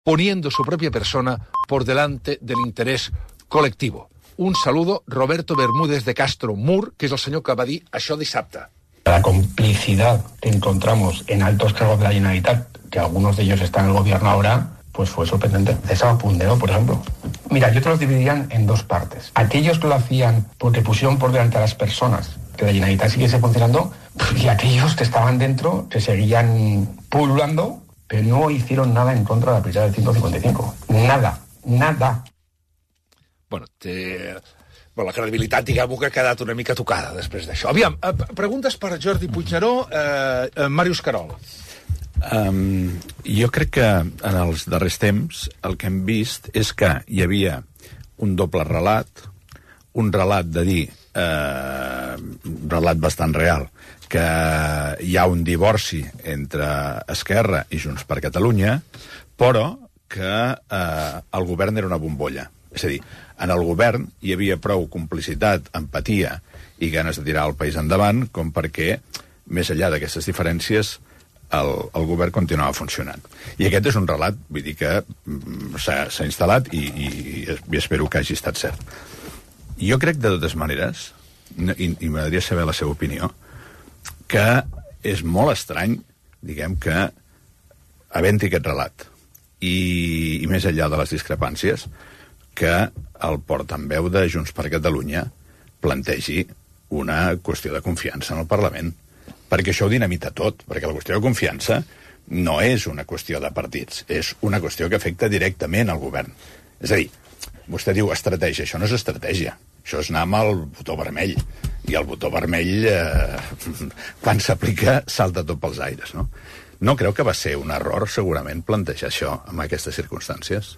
poniendo su propia persona por delante del interés colectivo. Un saludo, Roberto Bermúdez de Castro Mur, que és el senyor que va dir això dissabte. La complicidad que encontramos en altos cargos de la Generalitat, que algunos de ellos están en el gobierno ahora, pues fue sorprendente. De Saba Pundero, por ejemplo. Mira, yo te los dividiría en dos partes. Aquellos que lo hacían porque pusieron por delante a las personas, que la Generalitat siguiese funcionando, y aquellos que estaban dentro, que seguían pululando, pero no hicieron nada en contra de la prisa del 155. Nada. Bueno, la credibilitat, diguem-ho, que ha quedat una mica tocada després d'això. Aviam, preguntes per Jordi Puigneró, Màrius Querol. Jo crec que en els darrers temps el que hem vist és que hi havia un doble relat, un relat de dir, un relat bastant real, que hi ha un divorci entre Esquerra i Junts per Catalunya, però que el govern era una bombolla. És a dir, en el govern hi havia prou complicitat, empatia i ganes de tirar el país endavant com perquè, més enllà d'aquestes diferències, el govern continuava funcionant. I aquest és un relat, vull dir que s'ha instal·lat i espero que hagi estat cert. Jo crec, de totes maneres, i m'agradaria saber la seva opinió, que és molt estrany, diguem, que havent-hi aquest relat i més enllà de les discrepàncies, que el portaveu de Junts per Catalunya plantegi una qüestió de confiança en el Parlament, perquè això ho dinamita tot, perquè la qüestió de confiança no és una qüestió de partits, és una qüestió que afecta directament al govern. És a dir, vostè diu estratègia, això no és estratègia, això és anar amb el botó vermell, i el botó vermell, quan s'aplica, salta tot pels aires, no? No creu que va ser un error, segurament, plantejar això en aquestes circumstàncies?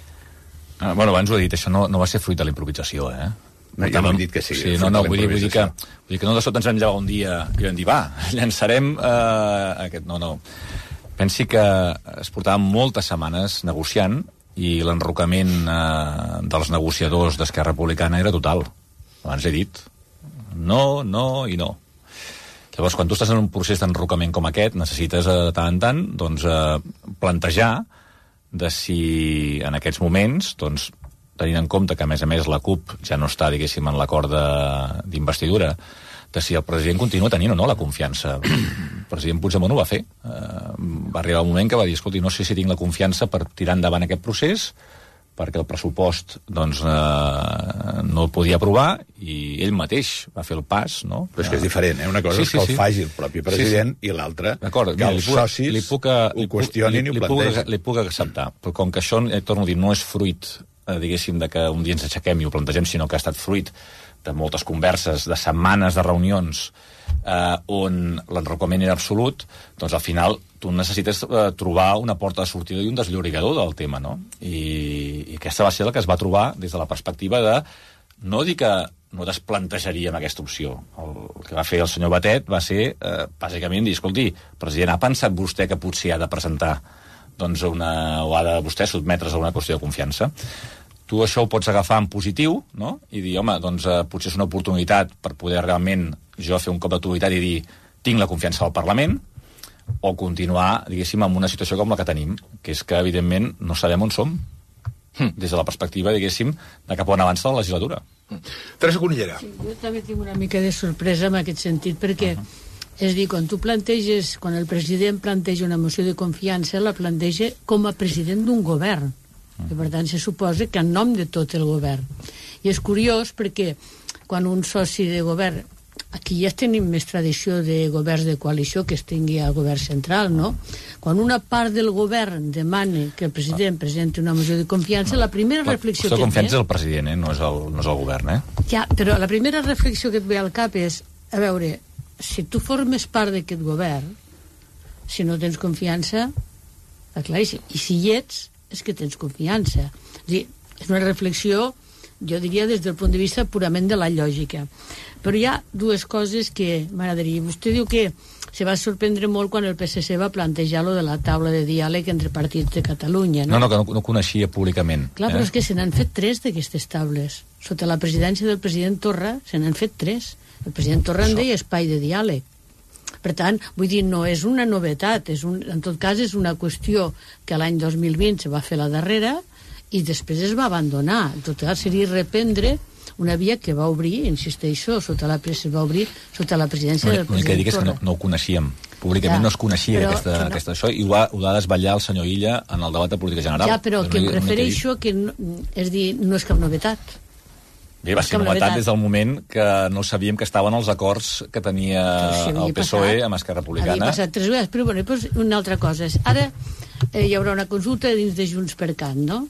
Bueno, abans ho he dit, això no va ser fruit de la improvisació, Ja m'han dit que sí. Sí, vull dir que no de sota ens vam llevar un dia i vam dir, va, llançarem aquest... No. Pensi que es portaven moltes setmanes negociant i l'enrocament dels negociadors d'Esquerra Republicana era total. Abans he dit, no i no. Llavors, quan tu estàs en un procés d'enrocament com aquest, necessites de tant en tant doncs, plantejar de si en aquests moments, doncs, tenint en compte que, a més, la CUP ja no està, diguéssim, en l'acord d'investidura, de si el president continua tenint o no la confiança. El president Puigdemont ho va fer. Va arribar un moment que va dir, escolti, no sé si tinc la confiança per tirar endavant aquest procés, perquè el pressupost doncs, no el podia aprovar i ell mateix va fer el pas, no? Però és que és diferent, Una cosa és que el faci el propi president i l'altra que els socis ho qüestionin i ho plantegin. Li puc acceptar, però com que això, torno a dir, no és fruit, diguéssim, de que un dia ens aixequem i ho plantegem, sinó que ha estat fruit de moltes converses, de setmanes de reunions on l'enrocament era absolut, doncs al final tu necessites trobar una porta de sortida i un desllorigador del tema, no? I aquesta va ser la que es va trobar des de la perspectiva de no dir que no desplantejaríem aquesta opció. El que va fer el senyor Batet va ser, bàsicament, dir, escolti, president, ha pensat vostè que potser ha de presentar doncs o ha de vostè sotmetre's a una qüestió de confiança? Tu això ho pots agafar en positiu, no? I dir, home, doncs potser és una oportunitat per poder realment jo fer un cop d'autoritat i dir tinc la confiança del Parlament, o continuar, diguéssim, amb una situació com la que tenim, que és que, evidentment, no sabem on som, des de la perspectiva, diguéssim, de cap on avança la legislatura. Teresa Cunillera. Sí, jo també tinc una mica de sorpresa en aquest sentit, perquè, és dir, quan el president planteja una moció de confiança, la planteja com a president d'un govern. I, per tant, se suposa que en nom de tot el govern. I és curiós perquè quan un soci de govern, aquí ja tenim més tradició de governs de coalició que es tingui al govern central, no? Quan una part del govern demana que el president presenti una moció de confiança, la primera reflexió que té... La confiança és el president, no és el govern, Ja, però la primera reflexió que et ve al cap és, a veure, si tu formes part d'aquest govern, si no tens confiança, està claríssim. I si hi ets, és que tens confiança. És dir, és una reflexió, jo diria, des del punt de vista purament de la lògica. Però hi ha dues coses que m'agradaria. Vostè diu que se va sorprendre molt quan el PSC va plantejar lo de la taula de diàleg entre partits de Catalunya, no? No, que no coneixia públicament. Clar, però és que se n'han fet 3 d'aquestes taules. Sota la presidència del president Torra se n'han fet 3. El president Torra en deia espai de diàleg. Per tant, vull dir, no és una novetat, en tot cas és una qüestió que l'any 2020 se va fer la darrera i després es va abandonar. En tot cas, seria reprendre una via que va obrir, insisteixo, va obrir sota la presidència del president Torra. L'únic que dic és que no ho coneixíem. Públicament no es coneixia aquesta això, i ho ha de desvetllar el senyor Illa en el debat de política general. Ja, però que em refereixo que, és dir, no és cap novetat. Bé, va ser novetat des del moment que no sabíem que estaven els acords que tenia el PSOE amb Esquerra Republicana. Havia passat 3 vegades, però bueno, doncs una altra cosa és, ara hi haurà una consulta dins de Junts per Cat, no?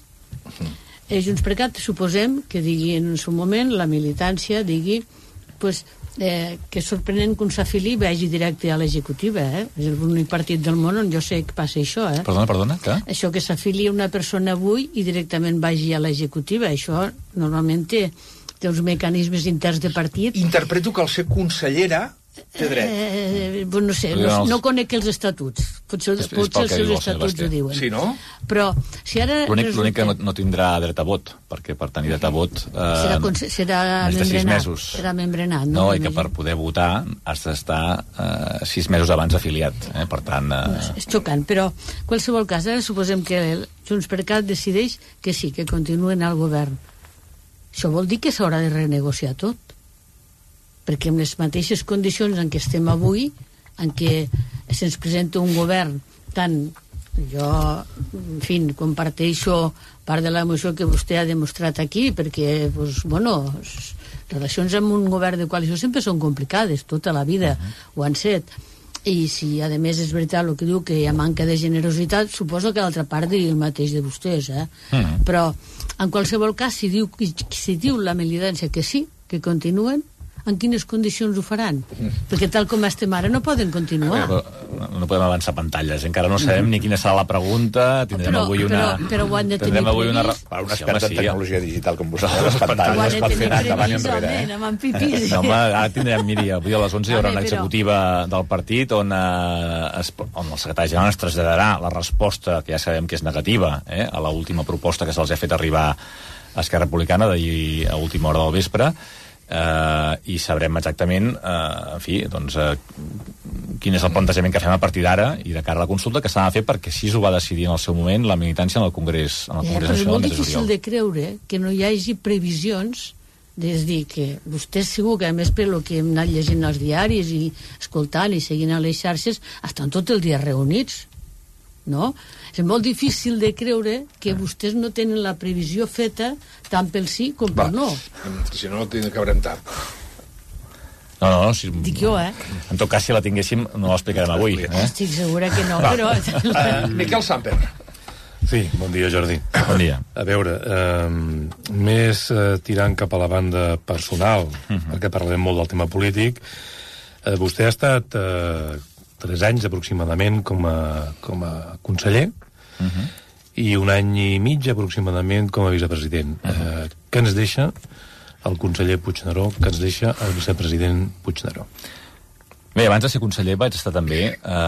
Junts per Cat, suposem que digui en el seu moment, la militància digui pues, que és sorprenent que un s'afili i vagi directe a l'executiva, És l'únic partit del món on jo sé que passa això, Perdona, què? Això que s'afili una persona avui i directament vagi a l'executiva, això normalment té uns mecanismes interns de partit. Interpreto que al ser consellera té dret. No sé, no conec els estatuts. Potser els seus estatuts ho diuen. Sí, no? Però si ara... L'únic que no tindrà dret a vot, perquè per tenir dret a vot serà més de 6 mesos. Serà membrenat, no? I que per poder votar has d'estar 6 mesos abans afiliat. Per tant... És xocant, però en qualsevol cas, ara suposem que Junts per Cat decideix que sí, que continuen al govern. Això vol dir que s'haurà de renegociar tot, perquè amb les mateixes condicions en què estem avui, en què se'ns presenta un govern tan... Jo, en fi, comparteixo part de l'emoció que vostè ha demostrat aquí, perquè, les relacions amb un govern de coalició sempre són complicades, tota la vida ho han set. I si, a més, és veritat el que diu que hi ha manca de generositat, suposo que l'altra part digui el mateix de vostès, Però, en qualsevol cas, si diu la militància que sí, que continuen, en quines condicions ho faran? Perquè tal com estem ara no poden continuar. No podem avançar pantalles. Encara no sabem ni quina serà la pregunta. Tindrem avui una... Però ho han de tenir previst. Un expert en tecnologia digital com vostè, les pantalles es pot fer endavant i enrere. Ara tindrem, miri, avui a les 11 hi haurà una executiva del partit on el secretari general ens traslladarà la resposta, que ja sabem que és negativa, a l'última proposta que se'ls ha fet arribar a Esquerra Republicana d'ahir a última hora del vespre, i sabrem exactament quin és el plantejament que fem a partir d'ara i de cara a la consulta que s'ha de fer, perquè així ho va decidir en el seu moment la militància en el Congrés Nacional. És molt difícil de creure que no hi hagi previsions, és dir, que vostè segur que a més per el que hem anat llegint als diaris i escoltant i seguint a les xarxes estan tot el dia reunits, no? És molt difícil de creure que vostès no tenen la previsió feta tant pel sí com pel no. Si no, acabarem tard. No. Dic jo, En tot cas, si la tinguéssim, no l'explicarem avui. Estic segura que no, però... Miquel Samper. Sí, bon dia, Jordi. Bon dia. A veure, més tirant cap a la banda personal, perquè parlarem molt del tema polític, vostè ha estat 3 anys aproximadament com a conseller i 1 any i mig aproximadament com a vicepresident. Què ens deixa el conseller Puigneró, què ens deixa el vicepresident Puigneró? Bé, abans de ser conseller vaig estar també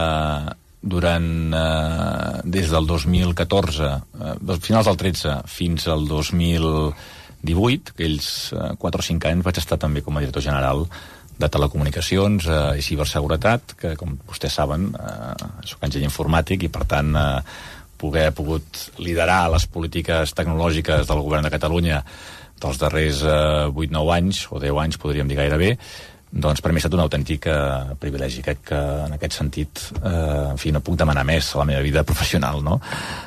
des del 2014, finals del 13 fins al 2018, aquells 4 o 5 anys vaig estar també com a director general de telecomunicacions i ciberseguretat, que com vostès saben soc enginyer informàtic i per tant poder pogut liderar les polítiques tecnològiques del govern de Catalunya dels darrers 8-9 anys o 10 anys podríem dir gairebé, doncs per mi ha estat un autèntic privilegi. Crec que en aquest sentit no puc demanar més a la meva vida professional, no?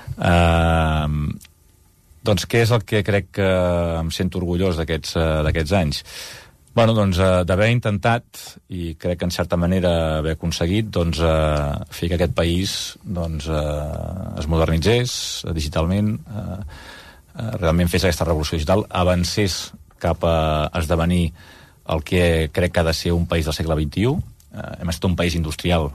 Doncs què és el que crec que em sento orgullós d'aquests anys? Bueno, doncs, d'haver intentat, i crec que en certa manera haver aconseguit, doncs, fer que aquest país doncs, es modernitzés digitalment, realment fes aquesta revolució digital, avancés cap a esdevenir el que crec que ha de ser un país del segle XXI. Hem estat un país industrial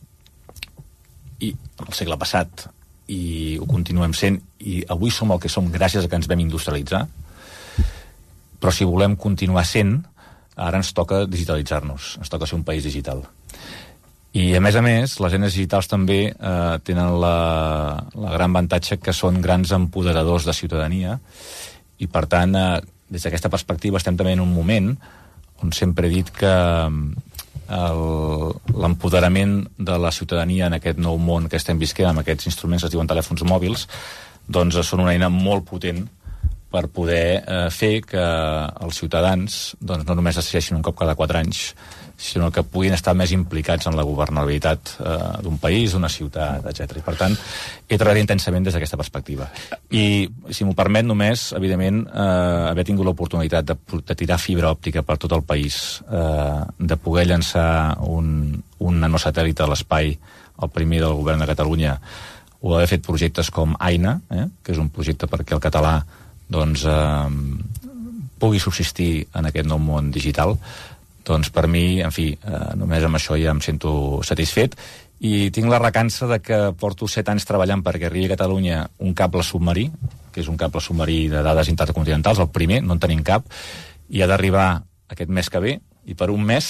i en el segle passat i ho continuem sent, i avui som el que som gràcies a que ens vam industrialitzar, però si volem continuar sent, ara ens toca digitalitzar-nos, ens toca ser un país digital. I, a més, les eines digitals també tenen la gran avantatge que són grans empoderadors de ciutadania i, per tant, des d'aquesta perspectiva estem també en un moment on sempre he dit que l'empoderament de la ciutadania en aquest nou món que estem visquent, amb aquests instruments que es diuen telèfons mòbils, doncs són una eina molt potent per poder fer que els ciutadans doncs, no només decideixin un cop cada 4 anys, sinó que puguin estar més implicats en la governabilitat d'un país, d'una ciutat, etc. I, per tant, he treballat intensament des d'aquesta perspectiva. I, si m'ho permet, només, evidentment, haver tingut l'oportunitat de tirar fibra òptica per tot el país, de poder llançar un nanosatèl·lit a l'espai, el primer del govern de Catalunya, o d'haver fet projectes com Aina, que és un projecte perquè el català doncs, pugui subsistir en aquest nou món digital, doncs per mi, en fi, només amb això ja em sento satisfet i tinc la recança de que porto 7 anys treballant perquè arribi a Catalunya un cable submarí, que és un cable submarí de dades intercontinentals, el primer, no en tenim cap, i ha d'arribar aquest mes que ve, i per un mes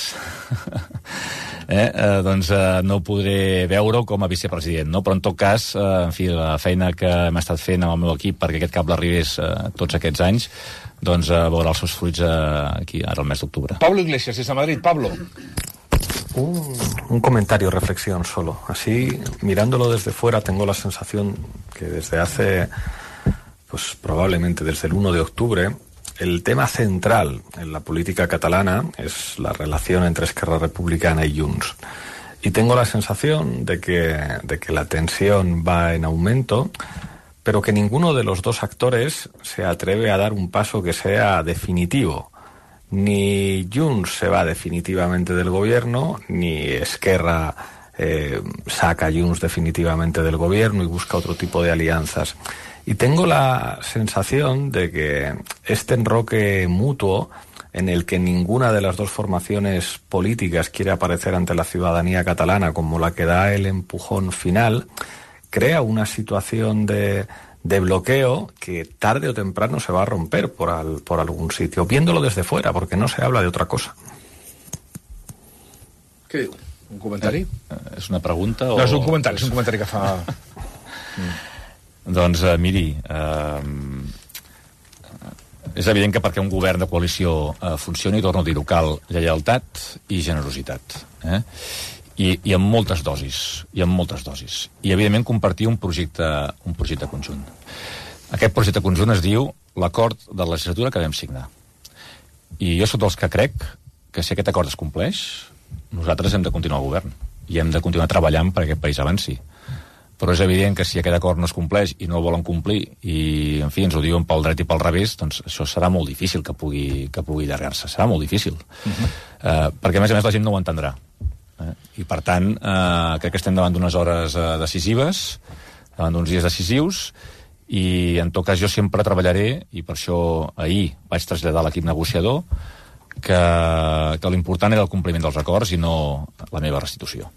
doncs no podré veure-ho com a vicepresident, no? Però en tot cas, en fi, la feina que hem estat fent amb el meu equip perquè aquest cable arribés tots aquests anys, doncs veurà els seus fruits aquí, ara el mes d'octubre. Pablo Iglesias, desde Madrid. Pablo. Un comentario, reflexión solo. Así, mirándolo desde fuera, tengo la sensación que desde hace, pues probablemente desde el 1 de octubre, el tema central en la política catalana es la relación entre Esquerra Republicana y Junts. Y tengo la sensación de que la tensión va en aumento, pero que ninguno de los dos actores se atreve a dar un paso que sea definitivo. Ni Junts se va definitivamente del gobierno, ni Esquerra saca a Junts definitivamente del gobierno y busca otro tipo de alianzas. Y tengo la sensación de que este enroque mutuo en el que ninguna de las dos formaciones políticas quiere aparecer ante la ciudadanía catalana como la que da el empujón final, crea una situación de bloqueo que tarde o temprano se va a romper por algún sitio, viéndolo desde fuera, porque no se habla de otra cosa. Què diu? Un comentari? És una pregunta o... No, és un comentari que fa... Doncs miri, és evident que perquè un govern de coalició funcioni, torno a dir-ho, cal lleialtat i generositat. I amb moltes dosis. I, evidentment, compartir un projecte conjunt. Aquest projecte conjunt es diu l'acord de la legislatura que vam signar. I jo soc dels que crec que si aquest acord es compleix, nosaltres hem de continuar al govern i hem de continuar treballant perquè aquest país avanci. Però és evident que si aquest acord no es compleix i no el volen complir i, en fi, ens ho diuen pel dret i pel revés, doncs això serà molt difícil que pugui allargar-se. Serà molt difícil. Perquè, a més, la gent no ho entendrà. I, per tant, crec que estem davant d'unes hores decisives, davant d'uns dies decisius, i, en tot cas, jo sempre treballaré, i per això ahir vaig traslladar a l'equip negociador, que l'important era el compliment dels acords i no la meva restitució.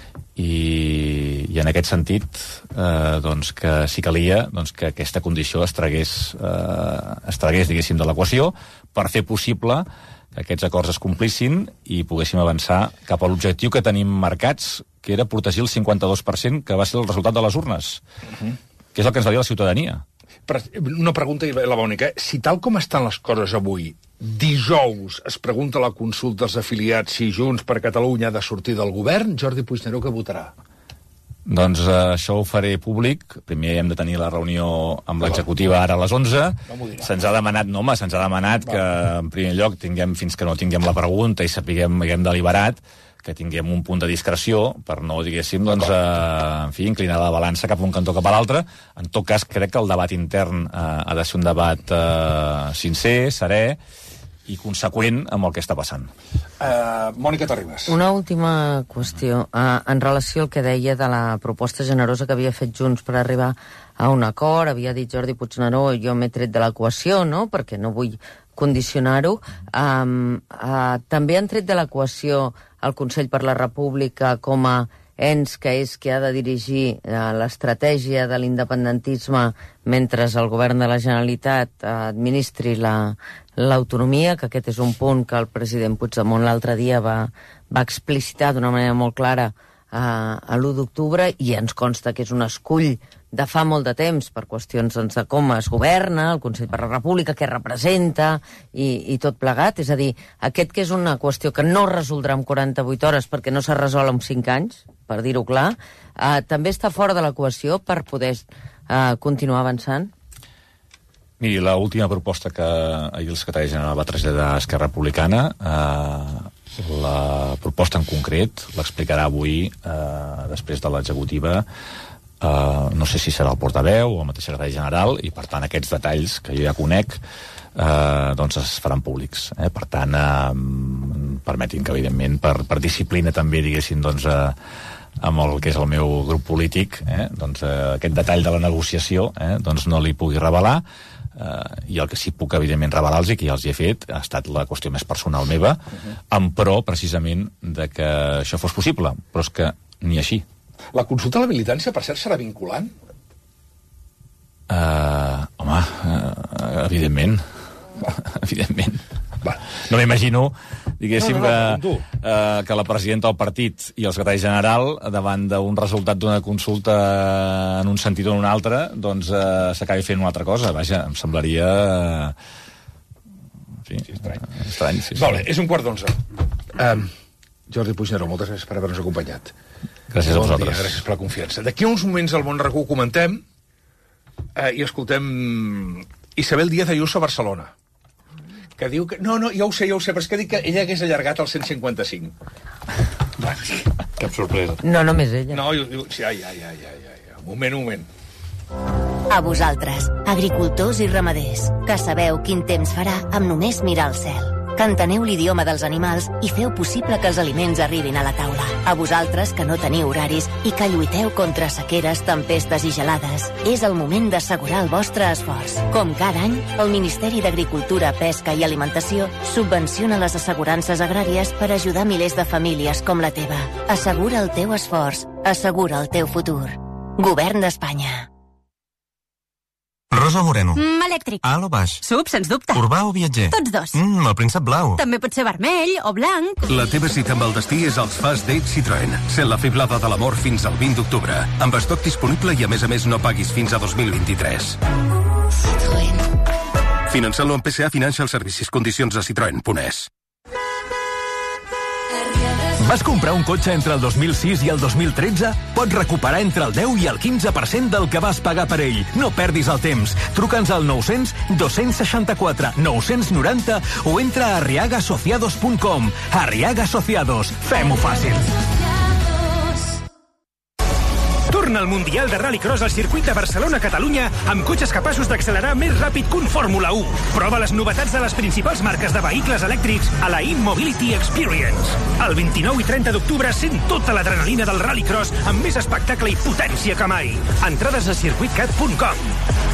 I en aquest sentit doncs que si calia doncs que aquesta condició es tragués diguéssim de l'equació per fer possible que aquests acords es complissin i poguéssim avançar cap a l'objectiu que tenim marcats, que era protegir el 52% que va ser el resultat de les urnes, que és el que ens va dir la ciutadania. Una pregunta, la Mònica. Si tal com estan les coses avui, dijous es pregunta a la consulta als afiliats si Junts per Catalunya ha de sortir del govern, Jordi Puigneró què votarà? Doncs això ho faré públic. Primer hem de tenir la reunió amb l'executiva ara a les 11. Se'ns ha demanat que en primer lloc tinguem, fins que no tinguem la pregunta i sapiguem, haguem deliberat, que tinguem un punt de discreció per no, diguéssim, doncs, en fi, inclinar la balança cap a un cantó cap a l'altre. En tot cas, crec que el debat intern ha de ser un debat sincer, serè i conseqüent amb el que està passant. Mònica Terribas. Una última qüestió. En relació al que deia de la proposta generosa que havia fet Junts per arribar a un acord, havia dit Jordi Puigneró, jo m'he tret de l'equació, no?, perquè no vull condicionar-ho. També han tret de l'equació el Consell per la República com a ens que és qui ha de dirigir l'estratègia de l'independentisme mentre el govern de la Generalitat administri l'autonomia, que aquest és un punt que el president Puigdemont l'altre dia va explicitar d'una manera molt clara a l'1 d'octubre, i ens consta que és un escull de fa molt de temps per qüestions doncs, de com es governa, el Consell per la República, què representa i tot plegat. És a dir, aquest que és una qüestió que no es resoldrà en 48 hores perquè no s'ha resolt en 5 anys, per dir-ho clar, també està fora de l'equació per poder continuar avançant? Miri, l'última proposta que ahir el secretari general va traslladar a Esquerra Republicana, la proposta en concret l'explicarà avui després de l'executiva. No sé si serà el portaveu o el mateix secretari general, i per tant aquests detalls que jo ja conec doncs es faran públics. Per tant, permetin que evidentment per disciplina també, diguéssim, doncs amb el que és el meu grup polític, doncs aquest detall de la negociació doncs no li pugui revelar, i el que sí puc evidentment revelar-los i que ja els hi he fet ha estat la qüestió més personal meva, en pro precisament de que això fos possible, però és que ni així. La consulta a la militància, per cert, serà vinculant? Home, evidentment. Evidentment. Va. No m'imagino, diguéssim, que la presidenta del partit i el secretari general, davant d'un resultat d'una consulta en un sentit o en un altre, doncs s'acabi fent una altra cosa. Vaja, em semblaria... Sí, estrany. Sí. Molt bé, és 11:15. Jordi Puigneró, moltes gràcies per haver-nos acompanyat. Gràcies a vosaltres. Bon dia, gràcies per la confiança. D'aquí uns moments al Món RAC1 comentem i escoltem Isabel Díaz Ayuso a Barcelona, que diu que... No, ja ho sé, però és que dic que ella hagués allargat el 155. Cap sorpresa. No, només ella. No, sí, un moment. A vosaltres, agricultors i ramaders, que sabeu quin temps farà amb només mirar el cel. Que enteneu l'idioma dels animals i feu possible que els aliments arribin a la taula. A vosaltres, que no teniu horaris i que lluiteu contra sequeres, tempestes i gelades. És el moment d'assegurar el vostre esforç. Com cada any, el Ministeri d'Agricultura, Pesca i Alimentació subvenciona les assegurances agràries per ajudar milers de famílies com la teva. Assegura el teu esforç. Assegura el teu futur. Govern d'Espanya. Rosa Moreno. Elèctric. Alt o baix? Sub, sens dubte. Urbà o viatger? Tots dos. El príncep blau. També pot ser vermell o blanc. La teva cita amb el destí és als Fast Dates Citroën. Sent la fiblada de l'amor fins al 20 d'octubre. Amb estoc disponible i a més no paguis fins a 2023. Citroën. Finançant-lo amb PSA Financial Services. Condicions a Citroën.es. Vas comprar un cotxe entre el 2006 i el 2013? Pots recuperar entre el 10 i el 15% del que vas pagar per ell. No perdis el temps. Truca'ns al 900 264 990 o entra a arriagasociados.com. Arriaga Asociados. Fem-ho fàcil. Torna al Mundial de Rallycross al circuit de Barcelona-Catalunya amb cotxes capaços d'accelerar més ràpid que un Fórmula 1. Prova les novetats de les principals marques de vehicles elèctrics a la InMobility Experience. El 29 i 30 d'octubre sent tota l'adrenalina del Rallycross amb més espectacle i potència que mai. Entrades a circuitcat.com.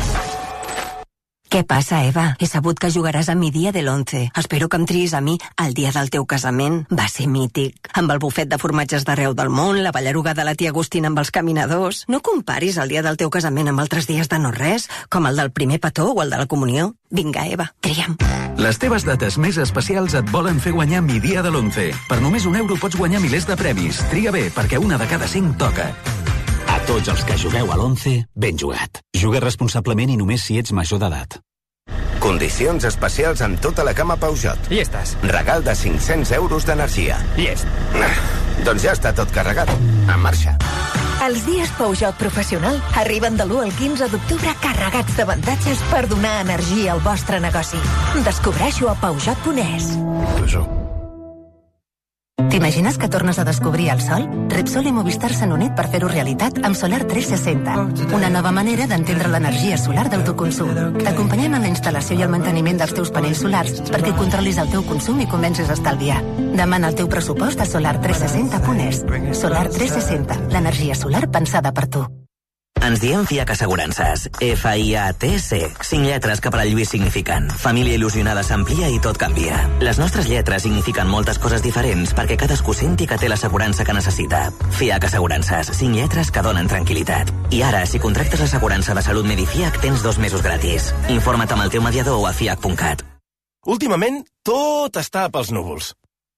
Què passa, Eva? He sabut que jugaràs a mi dia de l'11. Espero que em triïs a mi el dia del teu casament. Va ser mític. Amb el bufet de formatges d'arreu del món, la ballaruga de la tia Agustina amb els caminadors. No comparis el dia del teu casament amb altres dies de no res, com el del primer petó o el de la comunió. Vinga, Eva, tria'm. Les teves dates més especials et volen fer guanyar mi dia de l'11. Per només €1 pots guanyar milers de premis. Triga bé, perquè una de cada 5 toca. A tots els que jugueu a l'11, ben jugat. Juga responsablement i només si ets major d'edat. Condicions especials en tota la gamma Peugeot. Llestes. Regal de 500 € d'energia. Llest. Doncs ja està tot carregat. En marxa. Els dies Peugeot Professional arriben de l'1 al 15 d'octubre carregats d'avantatges per donar energia al vostre negoci. Descobreixo a Peugeot.es. T'imagines que tornes a descobrir el sol? Repsol i Movistar s'han unit per fer-ho realitat amb Solar 360, una nova manera d'entendre l'energia solar d'autoconsum. T'acompanyem en la instal·lació i el manteniment dels teus panells solars perquè controlis el teu consum i comencis a estalviar. Demana el teu pressupost a solar360.es. Solar 360, l'energia solar pensada per tu. Ens diem FIAC Assegurances. F-I-A-T-C. 5 lletres que per al Lluís signifiquen família il·lusionada s'amplia i tot canvia. Les nostres lletres signifiquen moltes coses diferents perquè cadascú senti que té l'assegurança que necessita. FIAC Assegurances. 5 lletres que donen tranquil·litat. I ara, si contractes l'assegurança de salut Medifiac, tens 2 mesos gratis. Informa't amb el teu mediador o a fiac.cat. Últimament, tot està pels núvols.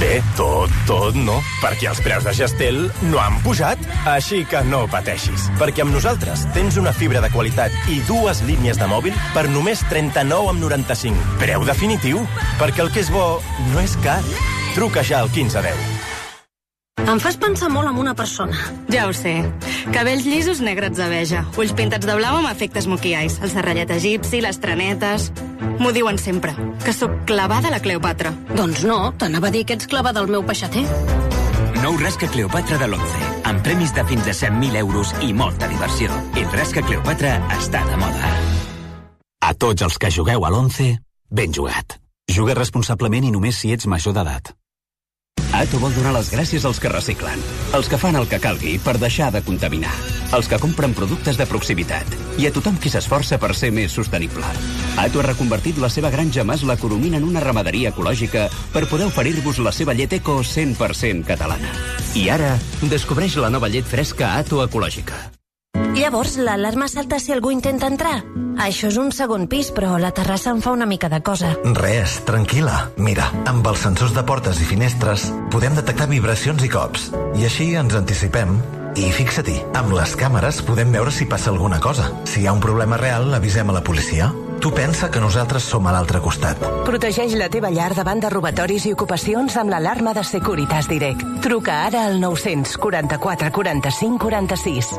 Bé, tot no, perquè els preus de Gestel no han pujat, així que no pateixis, perquè amb nosaltres tens una fibra de qualitat i 2 línies de mòbil per només 39,95. Preu definitiu, perquè el que és bo no és car. Truca ja al 1510. Em fas pensar molt en una persona. Ja ho sé. Cabells llisos negrets de beja, ulls pintats de blau amb efectes monkey eyes, el serrallet egipci, les trenetes... M'ho diuen sempre, que sóc clavada a la Cleopatra. Doncs no, t'anava a dir que ets clavada al meu peixater. Nou Rasca Cleopatra de l'11, amb premis de fins a 100.000 euros i molta diversió. El Rasca Cleopatra està de moda. A tots els que jugueu a l'11, ben jugat. Juga responsablement i només si ets major d'edat. Ato vol donar les gràcies als que reciclen, els que fan el que calgui per deixar de contaminar, els que compren productes de proximitat i a tothom qui s'esforça per ser més sostenible. Ato ha reconvertit la seva granja Mas la Coromina en una ramaderia ecològica per poder oferir-vos la seva llet eco 100% catalana. I ara, descobreix la nova llet fresca Ato ecològica. Llavors, l'alarma salta si algú intenta entrar. Això és un segon pis, però la terrassa em fa una mica de cosa. Res, tranquil·la. Mira, amb els sensors de portes i finestres podem detectar vibracions i cops. I així ens anticipem. I fixa-t'hi, amb les càmeres podem veure si passa alguna cosa. Si hi ha un problema real, avisem a la policia. Tu pensa que nosaltres som a l'altre costat. Protegeix la teva llar davant de robatoris i ocupacions amb l'alarma de Securitas Direct. Truca ara al 944 45 46.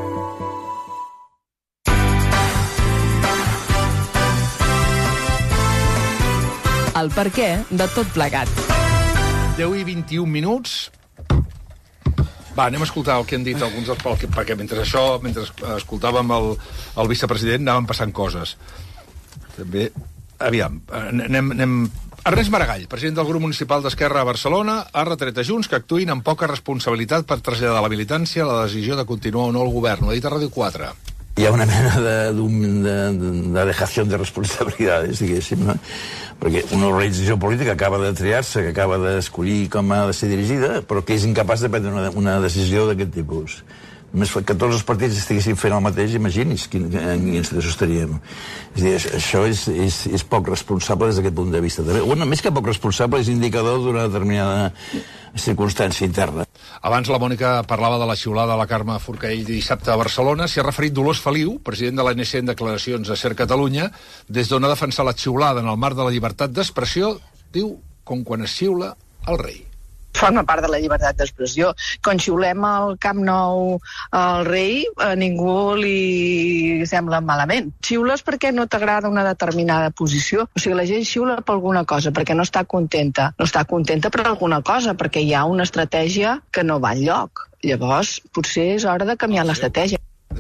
El per què de tot plegat. 10 i 21 minuts. Va, anem a escoltar el que han dit alguns dels... Perquè mentre escoltàvem el vicepresident anaven passant coses. També... Aviam, anem... Ernest Maragall, president del grup municipal d'Esquerra a Barcelona, ha retret a Junts que actuïn amb poca responsabilitat per traslladar a la militància la decisió de continuar o no el govern. Ho ha dit a Ràdio 4. Hi ha una mena de dejació de responsabilitats, diguéssim, no? Perquè una organització política acaba de triar-se, que acaba d'escollir com ha de ser dirigida, però que és incapaç de prendre una decisió d'aquest tipus. Només que tots els partits estiguessin fent el mateix, imagini's en quina situació estaríem. És a dir, això és poc responsable des d'aquest punt de vista. Bueno, més que poc responsable, és indicador d'una determinada circumstància interna. Abans la Mònica parlava de la xiulada a la Carme Forcadell dissabte a Barcelona. S'hi ha referit Dolors Feliu, president de l'ANC en declaracions a Ser Catalunya, des d'on ha defensat la xiulada en el marc de la llibertat d'expressió, diu, com quan es xiula el rei. Forma part de la llibertat d'expressió. Quan xiulem al Camp Nou al rei, a ningú li sembla malament. Xiules perquè no t'agrada una determinada posició. O sigui, la gent xiula per alguna cosa, perquè no està contenta. No està contenta per alguna cosa, perquè hi ha una estratègia que no va enlloc. Llavors, potser és hora de canviar l'estratègia.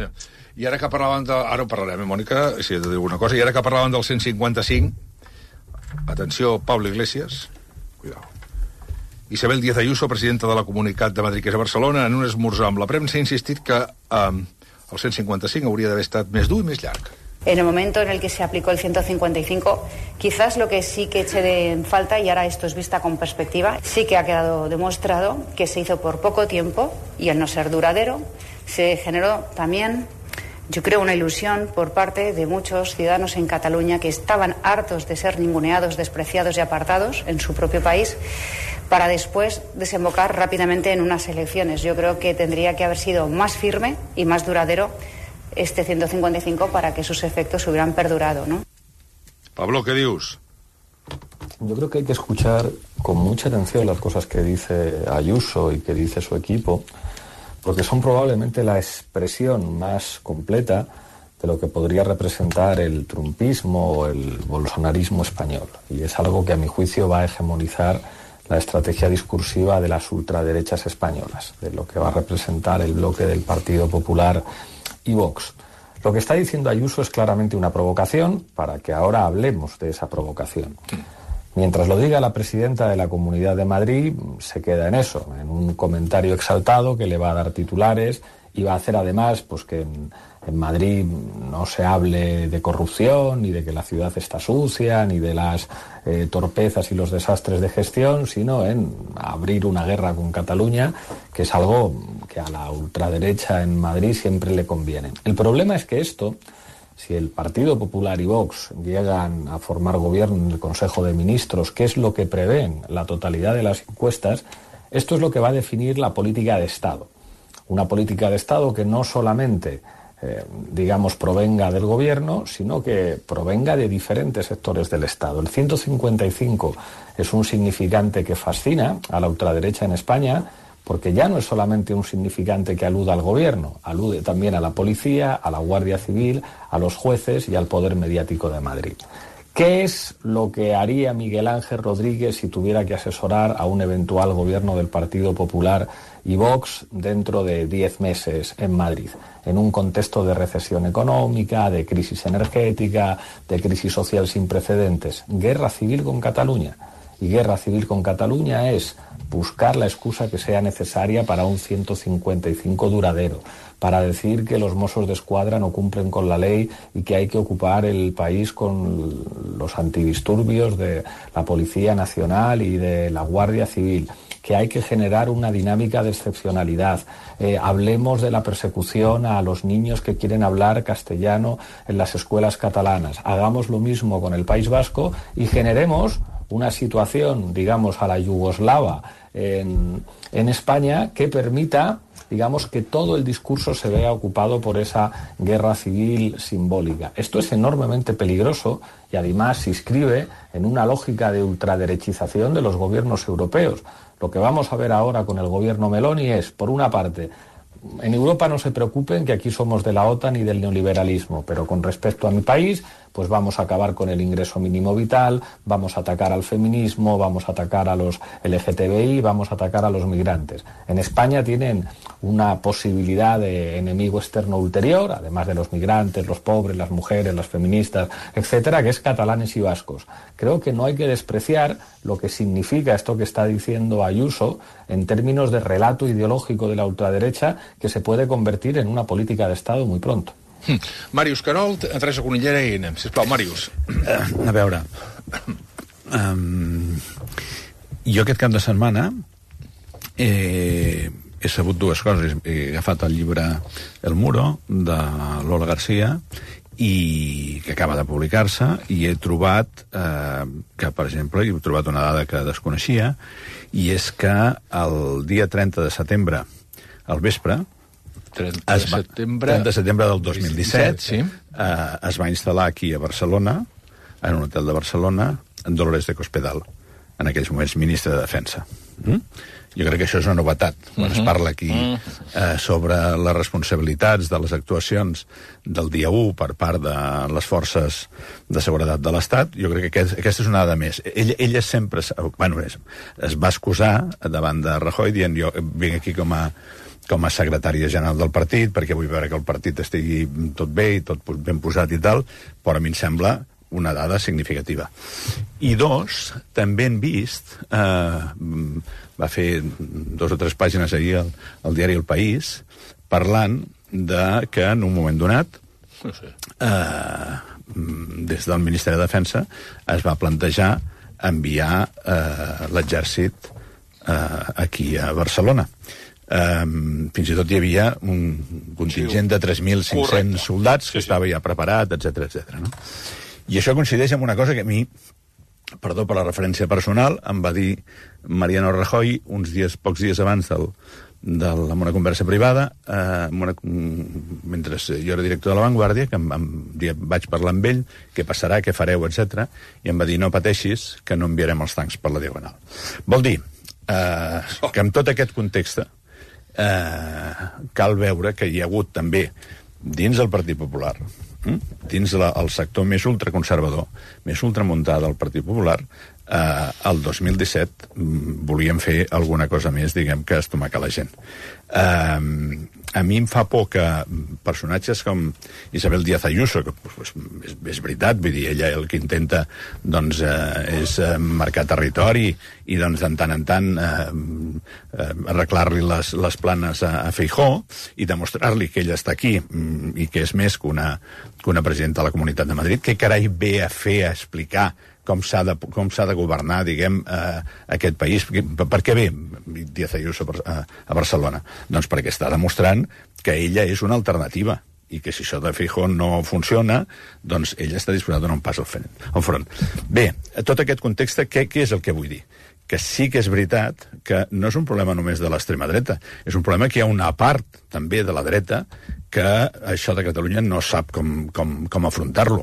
I ara que parlàvem de... Ara ho parlarem, Mònica, si he de dir alguna cosa. I ara que parlàvem del 155, atenció, Pablo Iglesias, cuidao. Isabel Díaz Ayuso, presidenta de la Comunitat de Madrid, que és a Barcelona, en un esmorzar amb la premsa ha insistit que el 155 hauria d'haver estat més dur i més llarg. En el momento en el que se aplicó el 155, quizás lo que sí que eché de falta, y ahora esto es vista con perspectiva, sí que ha quedado demostrado que se hizo por poco tiempo y al no ser duradero, se generó también, yo creo, una ilusión por parte de muchos ciudadanos en Cataluña que estaban hartos de ser ninguneados, despreciados y apartados en su propio país, para después desembocar rápidamente en unas elecciones. Yo creo que tendría que haber sido más firme y más duradero este 155 para que sus efectos hubieran perdurado, ¿no? Pablo, ¿qué dius? Yo creo que hay que escuchar con mucha atención las cosas que dice Ayuso y que dice su equipo, porque son probablemente la expresión más completa de lo que podría representar el trumpismo o el bolsonarismo español. Y es algo que, a mi juicio, va a hegemonizar la estrategia discursiva de las ultraderechas españolas, de lo que va a representar el bloque del Partido Popular y Vox. Lo que está diciendo Ayuso es claramente una provocación para que ahora hablemos de esa provocación. Mientras lo diga la presidenta de la Comunidad de Madrid, se queda en eso, en un comentario exaltado que le va a dar titulares y va a hacer además pues que en Madrid no se hable de corrupción, ni de que la ciudad está sucia, ni de las torpezas y los desastres de gestión, sino en abrir una guerra con Cataluña, que es algo que a la ultraderecha en Madrid siempre le conviene. El problema es que esto si el Partido Popular y Vox llegan a formar gobierno en el Consejo de Ministros, que es lo que prevén la totalidad de las encuestas, esto es lo que va a definir la política de Estado. Una política de Estado que no solamente, provenga del gobierno, sino que provenga de diferentes sectores del Estado. El 155 es un significante que fascina a la ultraderecha en España, porque ya no es solamente un significante que aluda al gobierno, alude también a la policía, a la Guardia Civil, a los jueces y al poder mediático de Madrid. ¿Qué es lo que haría Miguel Ángel Rodríguez si tuviera que asesorar a un eventual gobierno del Partido Popular y Vox dentro de 10 meses en Madrid, en un contexto de recesión económica, de crisis energética, de crisis social sin precedentes? Guerra civil con Cataluña. Y guerra civil con Cataluña es buscar la excusa que sea necesaria para un 155 duradero, para decir que los Mossos d'Esquadra no cumplen con la ley y que hay que ocupar el país con los antidisturbios de la Policía Nacional y de la Guardia Civil, que hay que generar una dinámica de excepcionalidad. Hablemos de la persecución a los niños que quieren hablar castellano en las escuelas catalanas. Hagamos lo mismo con el País Vasco y generemos una situación, a la yugoslava en España que permita, que todo el discurso se vea ocupado por esa guerra civil simbólica. Esto es enormemente peligroso y además se inscribe en una lógica de ultraderechización de los gobiernos europeos. Lo que vamos a ver ahora con el gobierno Meloni es, por una parte, en Europa no se preocupen que aquí somos de la OTAN y del neoliberalismo, pero con respecto a mi país, pues vamos a acabar con el ingreso mínimo vital, vamos a atacar al feminismo, vamos a atacar a los LGTBI, vamos a atacar a los migrantes. En España tienen una posibilidad de enemigo externo ulterior, además de los migrantes, los pobres, las mujeres, las feministas, etcétera, que es catalanes y vascos. Creo que no hay que despreciar lo que significa esto que está diciendo Ayuso en términos de relato ideológico de la ultraderecha, que se puede convertir en una política de Estado muy pronto. Màrius Carol, Teresa Cunillera i anem. Sisplau, Màrius. A veure, jo aquest cap de setmana he sabut dues coses. He agafat el llibre El Muro, de Lola García, i que acaba de publicar-se, i he trobat que, per exemple, he trobat una dada que desconeixia, i és que el dia 30 de setembre, al vespre, 30 de setembre del 2017, sí. Es va instal·lar aquí a Barcelona, en un hotel de Barcelona, en Dolores de Cospedal, en aquells moments ministre de Defensa. Jo crec que això és una novetat. Quan es parla aquí sobre les responsabilitats de les actuacions del dia 1 per part de les forces de seguretat de l'Estat, jo crec que aquesta és una dada més. Ella sempre es va excusar davant de Rajoy dient jo vinc aquí com a secretària general del partit, perquè vull veure que el partit estigui tot bé i tot ben posat i tal, però a mi em sembla una dada significativa. I dos, també hem vist, va fer 2 o 3 pàgines ahir al diari El País, parlant de que en un moment donat, des del Ministeri de Defensa, es va plantejar enviar l'exèrcit aquí a Barcelona. Fins i tot hi havia un contingent de 3.500 soldats que estava ja preparat, etc. No? I això coincideix amb una cosa que a mi, perdó per la referència personal, em va dir Mariano Rajoy pocs dies abans en una conversa privada, mentre jo era director de La Vanguardia, que vaig parlar amb ell, què passarà, què fareu, etc. I em va dir, no pateixis, que no enviarem els tancs per la Diagonal. Vol dir que en tot aquest context cal veure que hi ha hagut també dins el Partit Popular, dins el sector més ultraconservador, més ultramuntar del Partit Popular, el 2017 volíem fer alguna cosa més, que estomacar la gent. A mi em fa por que personatges com Isabel Díaz Ayuso, que és veritat, vull dir, ella el que intenta és marcar territori i de tant en tant arreglar-li les planes a Feijóo i demostrar-li que ella està aquí i que és més que una presidenta de la Comunitat de Madrid, que carai ve a fer, a explicar com s'ha de governar, aquest país. Per què ve Díaz Ayuso a Barcelona? Doncs perquè està demostrant que ella és una alternativa i que si això de Feijóo no funciona, doncs ell està disposat a donar un pas al front. Bé, a tot aquest context, què és el que vull dir? Que sí que és veritat que no és un problema només de l'extrema dreta, és un problema que hi ha una part també de la dreta que això de Catalunya no sap com afrontar-lo.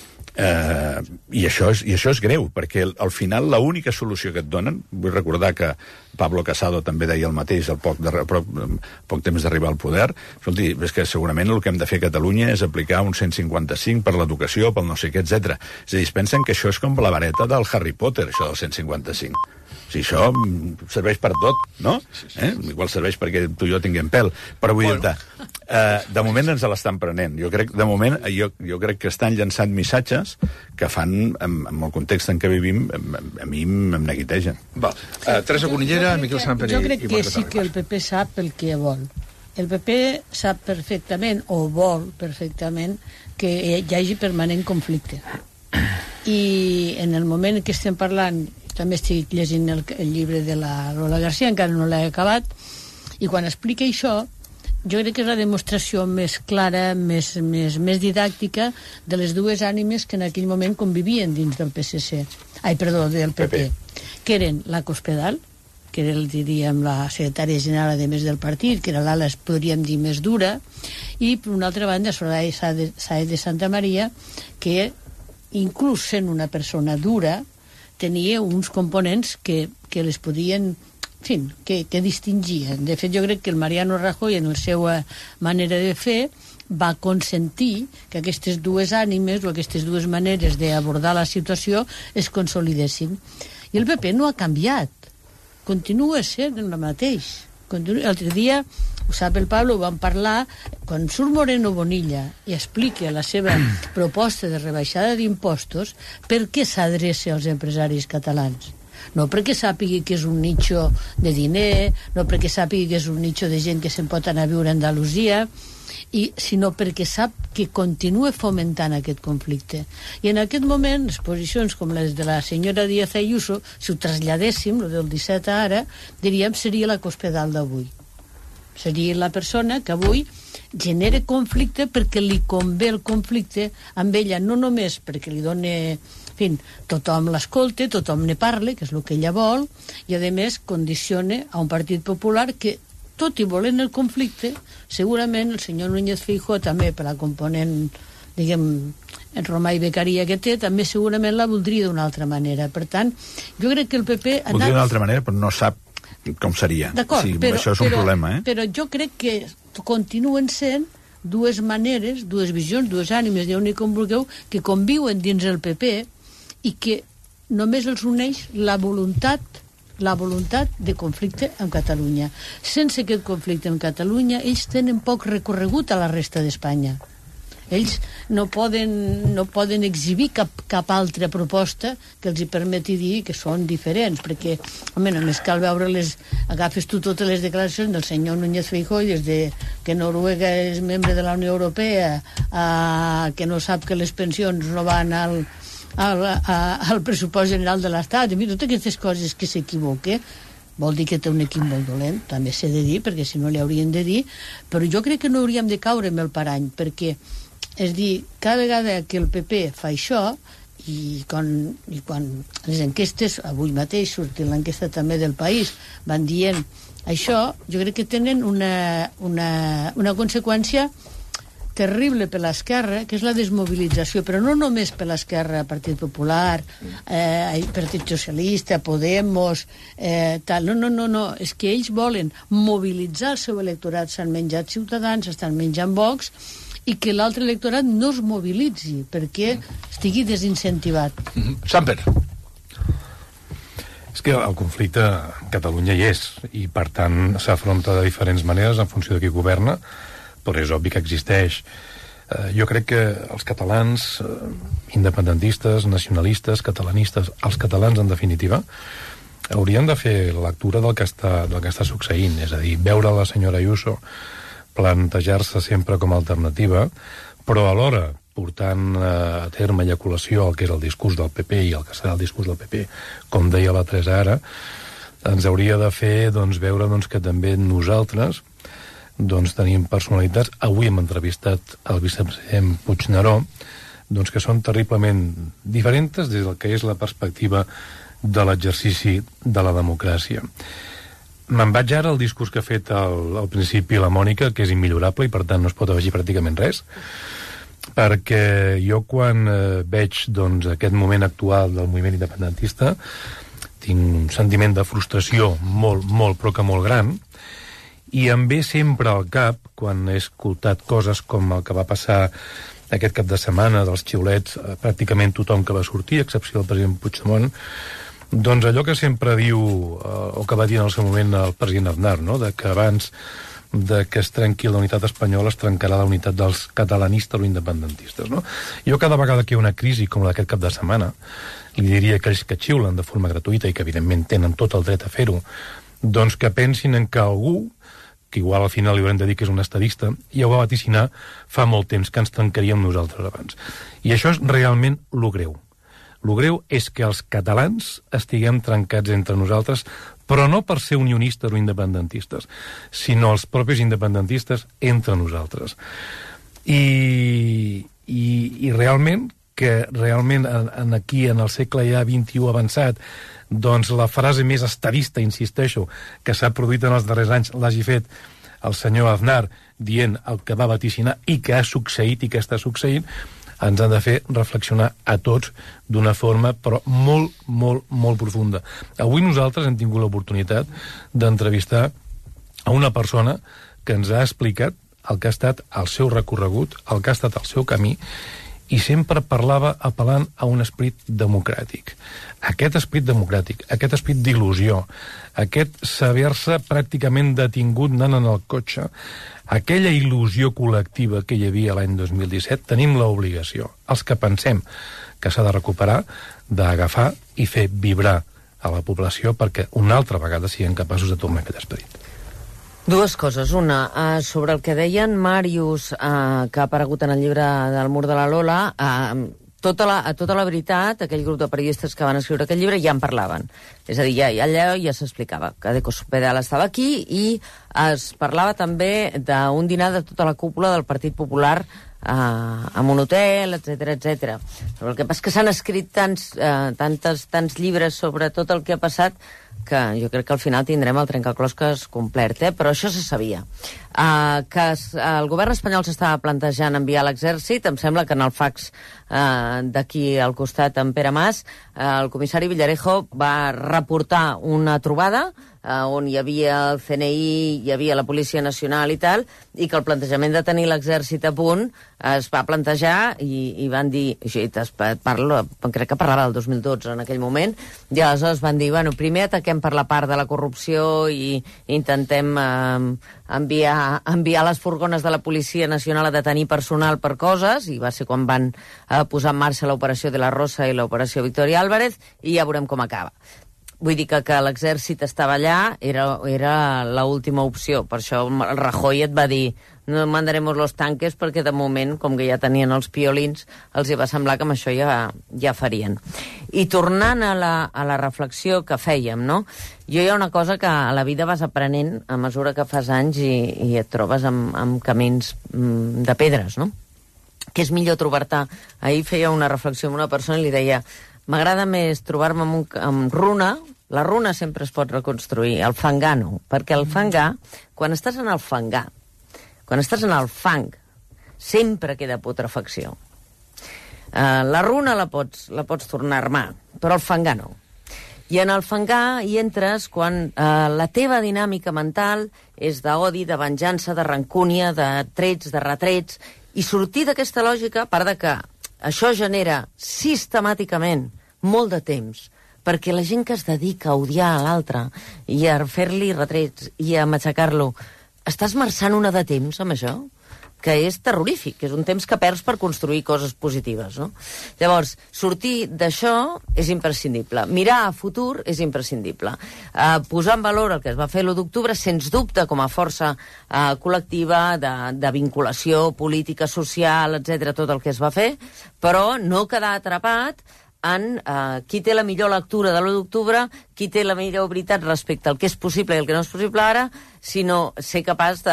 I això és greu, perquè al final l'única solució que et donen, vull recordar que Pablo Casado també deia el mateix al poc temps d'arribar al poder, escolti, és que segurament el que hem de fer a Catalunya és aplicar un 155 per l'educació, pel no sé què, etc. És a dir, es pensen que això és com la vareta del Harry Potter, això del 155. O sigui, això serveix per tot, no? Igual serveix perquè tu i jo tinguem pèl. Però vull dir-te, de moment ens l'estan prenent. Jo crec que estan llançant missatges que fan, amb el context en què vivim, a mi em neguitegen. Teresa Cunillera, Miquel Samper i jo crec que sí que el PP sap el que vol. El PP sap perfectament, o vol perfectament, que hi hagi permanent conflicte. I en el moment que estem parlant, també estic llegint el llibre de la Lola García, encara no l'he acabat, i quan explica això, jo crec que és la demostració més clara, més didàctica de les dues ànimes que en aquell moment convivien dins del del PP, que eren la Cospedal, que era, diríem, la secretària general a més del partit, que era l'ala, podríem dir, més dura, i per una altra banda Soraya Sáez de Santa Maria, que inclús sent una persona dura tenia uns components que les podien, en fi, que distingien. De fet, jo crec que el Mariano Rajoy, en la seva manera de fer, va consentir que aquestes dues ànimes o aquestes dues maneres d'abordar la situació es consolidessin. I el PP no ha canviat, continua sent el mateix. L'altre dia, ho sap el Pablo, ho vam parlar, quan surt Moreno Bonilla i explica la seva proposta de rebaixada d'impostos, per què s'adreça als empresaris catalans? No perquè sàpigui que és un nicho de diner, no perquè sàpigui que és un nicho de gent que se'n pot anar a viure a Andalusia, sinó perquè sap que continua fomentant aquest conflicte. I en aquest moment, les posicions com les de la senyora Díaz Ayuso, si ho traslladéssim, el del 17 ara, diríem seria la Cospedal d'avui. Seria la persona que avui genera conflicte perquè li convé el conflicte amb ella, no només perquè li dona... En fi, tothom l'escolta, tothom ne parla, que és el que ella vol, i a més condiciona a un Partit Popular que, tot i volent el conflicte, segurament el senyor Núñez Feijóo també, per la component, diguem, en Romà i Beccaria que té, també segurament la voldria d'una altra manera. Per tant, jo crec que el PP... Voldria d'una altra manera, però no sap com seria. D'acord, sí, això és un problema, però jo crec que continuen sent dues maneres, dues visions, dues ànimes, dieu-ne com vulgueu, que conviuen dins el PP i que només els uneix la voluntat de conflicte amb Catalunya. Sense aquest conflicte amb Catalunya, ells tenen poc recorregut a la resta d'Espanya. Ells no poden exhibir cap altra proposta que els hi permeti dir que són diferents, perquè, home, només cal veure agafes tu totes les declaracions del senyor Núñez Feijóo, des de que Noruega és membre de la Unió Europea, que no sap que les pensions no van al pressupost general de l'Estat, i totes aquestes coses que s'equivoca, vol dir que té un equip molt dolent, també s'ha de dir, perquè si no li haurien de dir, però jo crec que no hauríem de caure en el parany, perquè, és dir, cada vegada que el PP fa això, i quan les enquestes, avui mateix sortint l'enquesta també del País, van dient això, jo crec que tenen una conseqüència terrible per l'esquerra, que és la desmobilització, però no només per l'esquerra, Partit Popular, Partit Socialista, Podemos, tal. No, és que ells volen mobilitzar el seu electorat, s'han menjat Ciutadans, estan menjant Vox, i que l'altre electorat no es mobilitzi, perquè estigui desincentivat. Samper. És que el conflicte a Catalunya hi és, i per tant s'afronta de diferents maneres en funció de qui governa, però és obvi que existeix. Jo crec que els catalans, independentistes, nacionalistes, catalanistes, els catalans en definitiva, haurien de fer lectura del que està succeint, és a dir, veure la senyora Ayuso plantejar-se sempre com a alternativa, però alhora portant a terme i a col·lació el que és el discurs del PP i el que serà el discurs del PP, com deia la Teresa ara, ens hauria de fer veure que també nosaltres doncs tenim personalitats. Avui hem entrevistat el vicepresident Puigneró, doncs que són terriblement diferents des del que és la perspectiva de l'exercici de la democràcia. Me'n vaig ara al discurs que ha fet al principi la Mònica, que és immillorable i per tant no es pot afegir pràcticament res, perquè jo quan veig doncs, aquest moment actual del moviment independentista tinc un sentiment de frustració molt però que molt gran, i em ve sempre al cap, quan he escoltat coses com el que va passar aquest cap de setmana dels xiulets, pràcticament tothom que va sortir, a excepció del president Puigdemont, doncs allò que sempre diu, o que va dir en el seu moment el president Aznar, no? De que abans de que es trenqui la unitat espanyola es trencarà la unitat dels catalanistes o independentistes, no? Jo cada vegada que hi ha una crisi com la d'aquest cap de setmana, li diria a aquells que xiulen de forma gratuïta i que evidentment tenen tot el dret a fer-ho, doncs que pensin en que algú, que igual al final li haurem de dir que és un estadista, ja ho va vaticinar fa molt temps que ens trencaríem nosaltres abans. I això és realment lo greu. Lo greu és que els catalans estiguem trencats entre nosaltres, però no per ser unionistes o independentistes, sinó els propis independentistes entre nosaltres. I realment, que realment aquí, en el segle ja XXI avançat, doncs la frase més estadista, insisteixo, que s'ha produït en els darrers anys, l'hagi fet el senyor Aznar dient el que va vaticinar i que ha succeït i que està succeint, ens han de fer reflexionar a tots d'una forma, però molt profunda. Avui nosaltres hem tingut l'oportunitat d'entrevistar a una persona que ens ha explicat el que ha estat el seu recorregut, el que ha estat el seu camí, i sempre parlava apel·lant a un esperit democràtic. Aquest esperit democràtic, aquest esperit d'il·lusió, aquest saber-se pràcticament detingut anant en el cotxe, aquella il·lusió col·lectiva que hi havia l'any 2017, tenim l'obligació, els que pensem que s'ha de recuperar, d'agafar i fer vibrar a la població perquè una altra vegada siguem capaços de tornar aquest esperit. Dues coses. Una, sobre el que deien Màrius, que ha aparegut en el llibre del Mur de la Lola, tota la veritat, aquell grup de periodistes que van escriure aquest llibre ja en parlaven. És a dir, allà ja s'explicava que Deco Sopedal estava aquí i es parlava també d'un dinar de tota la cúpula del Partit Popular en un hotel, etc. Però el que passa és que s'han escrit tants llibres sobre tot el que ha passat que jo crec que al final tindrem el trencaclosques complet, però això se sabia. Que el govern espanyol s'estava plantejant enviar l'exèrcit, em sembla que en el fax d'aquí al costat en Pere Mas, el comissari Villarejo va reportar una trobada on hi havia el CNI, hi havia la Policia Nacional i tal, i que el plantejament de tenir l'exèrcit a punt es va plantejar i van dir, crec que parlava del 2012 en aquell moment, i aleshores van dir, bueno, primer ataquem per la part de la corrupció i intentem enviar les furgones de la Policia Nacional a detenir personal per coses, i va ser quan van posar en marxa l'operació de la Rosa i l'operació Victoria Álvarez, i ja veurem com acaba. Vull dir que l'exèrcit estava allà era l'última opció. Per això el Rajoy et va dir no mandaremos los tanques perquè de moment, com que ja tenien els piolins, els hi va semblar que amb això ja farien. I tornant a la reflexió que fèiem, no? Jo hi ha una cosa que a la vida vas aprenent a mesura que fas anys i et trobes amb camins de pedres, no? Que és millor trobar-te... Ahir feia una reflexió amb una persona i li deia m'agrada més trobar-me amb runa. La runa sempre es pot reconstruir, el fangar no, perquè el fangar, quan estàs en el fangar, quan estàs en el fang, sempre queda putrefacció. La runa la pots tornar a armar, però el fangar no. I en el fangar hi entres quan la teva dinàmica mental és d'odi, de venjança, de rancúnia, de trets, de retrets, i sortir d'aquesta lògica, a part de que això genera sistemàticament molt de temps, perquè la gent que es dedica a odiar a l'altre i a fer-li retrets i a matxacar-lo, estàs marxant una de temps amb això, que és terrorífic, que és un temps que perds per construir coses positives, no? Llavors, sortir d'això és imprescindible. Mirar a futur és imprescindible. Posar en valor el que es va fer l'1 d'octubre, sens dubte, com a força col·lectiva de vinculació política, social, etc., tot el que es va fer, però no quedar atrapat en qui té la millor lectura de l'1 d'octubre, qui té la millor veritat respecte al que és possible i el que no és possible ara, sinó ser capaç de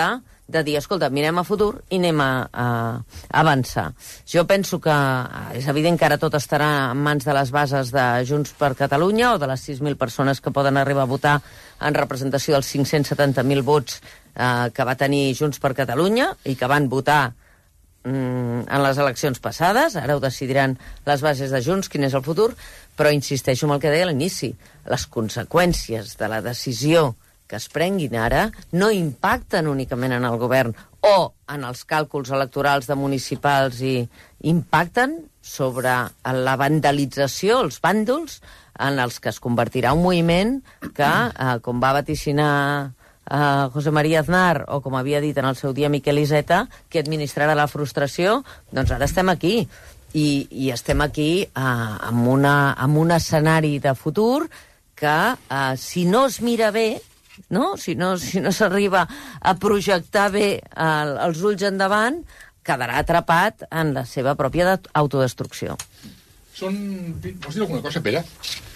de dir, escolta, mirem a futur i anem a avançar. Jo penso que és evident que ara tot estarà en mans de les bases de Junts per Catalunya o de les 6.000 persones que poden arribar a votar en representació dels 570.000 vots que va tenir Junts per Catalunya i que van votar en les eleccions passades. Ara ho decidiran les bases de Junts, quin és el futur, però insisteixo en el que deia a l'inici. Les conseqüències de la decisió que es prenguin ara no impacten únicament en el govern o en els càlculs electorals de municipals i impacten sobre la vandalització, els bàndols, en els que es convertirà un moviment que, com va vaticinar José María Aznar, o com havia dit en el seu dia Miquel Iceta, que administrarà la frustració, doncs ara estem aquí. I estem aquí amb un escenari de futur que, si no es mira bé, no? Si no s'arriba a projectar bé els ulls endavant, quedarà atrapat en la seva pròpia autodestrucció. Vols dir alguna cosa, Pere?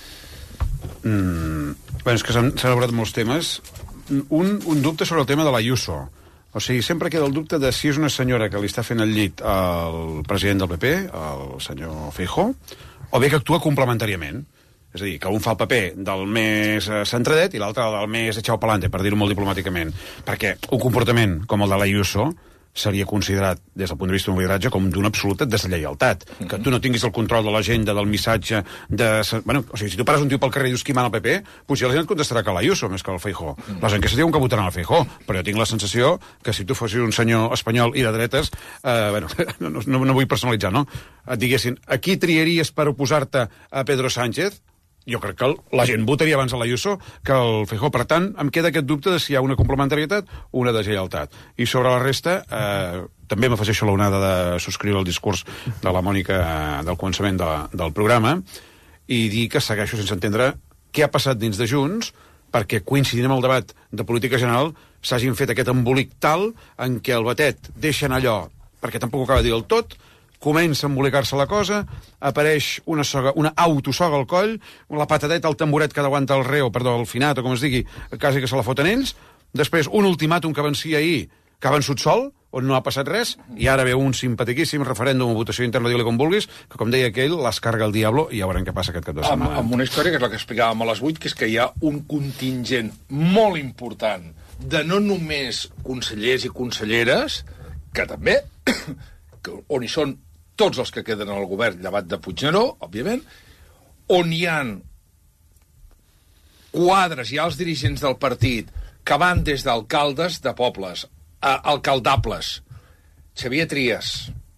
Bé, és que s'han obrat molts temes. Un dubte sobre el tema de l'Ayuso. O sigui, sempre queda el dubte de si és una senyora que li està fent el llit al president del PP, el senyor Feijóo, o bé que actua complementàriament. És a dir, que un fa el paper del més centradet i l'altre del més echao pa'lante, per dir-ho molt diplomàticament. Perquè un comportament com el de l'Ayuso seria considerat, des del punt de vista d'un lideratge, com d'una absoluta deslleialtat. Que tu no tinguis el control de l'agenda, del missatge... Bueno, o sigui, si tu pares un tio pel carrer i dius qui mana el PP, potser la gent et contestarà que l'Ayuso més que el Feijóo. Les enquestes diuen que votaran el Feijóo, però jo tinc la sensació que si tu fossis un senyor espanyol i de dretes, bueno, no vull personalitzar, no? Et diguessin, a qui triaries per oposar-te a Pedro Sánchez? Jo crec que la gent votaria abans a l'Ayuso que el Feijóo. Per tant, em queda aquest dubte de si hi ha una complementarietat o una deslleialtat. I sobre la resta, també m'afegeixo l'onada de subscriure el discurs de la Mònica del començament del programa i dir que segueixo sense entendre què ha passat dins de Junts perquè, coincidint amb el debat de política general, s'hagin fet aquest embolic tal en què el Batet deixa anar allò, perquè tampoc ho acaba de dir del tot, comença a embolicar-se la cosa, apareix una autosoga al coll, la patadeta, el tamboret que aguanta el reo, perdó, el finat, o com es digui, quasi que se la foten ells, després un ultimàtum que vencia ahir, que ha vençut sol, on no ha passat res, i ara ve un simpatiquíssim referèndum o votació interna, digue-li com vulguis, que com deia aquell, les carga el diablo, i ja veurem què passa aquest cap de setmana. Amb una història que és la que explicàvem a les 8, que és que hi ha un contingent molt important de no només consellers i conselleres, que també, on hi són tots els que queden al govern, llevat de Puigneró, òbviament, on hi ha quadres, hi ha els dirigents del partit que van des d'alcaldes de pobles a alcaldables. Xavier Trias,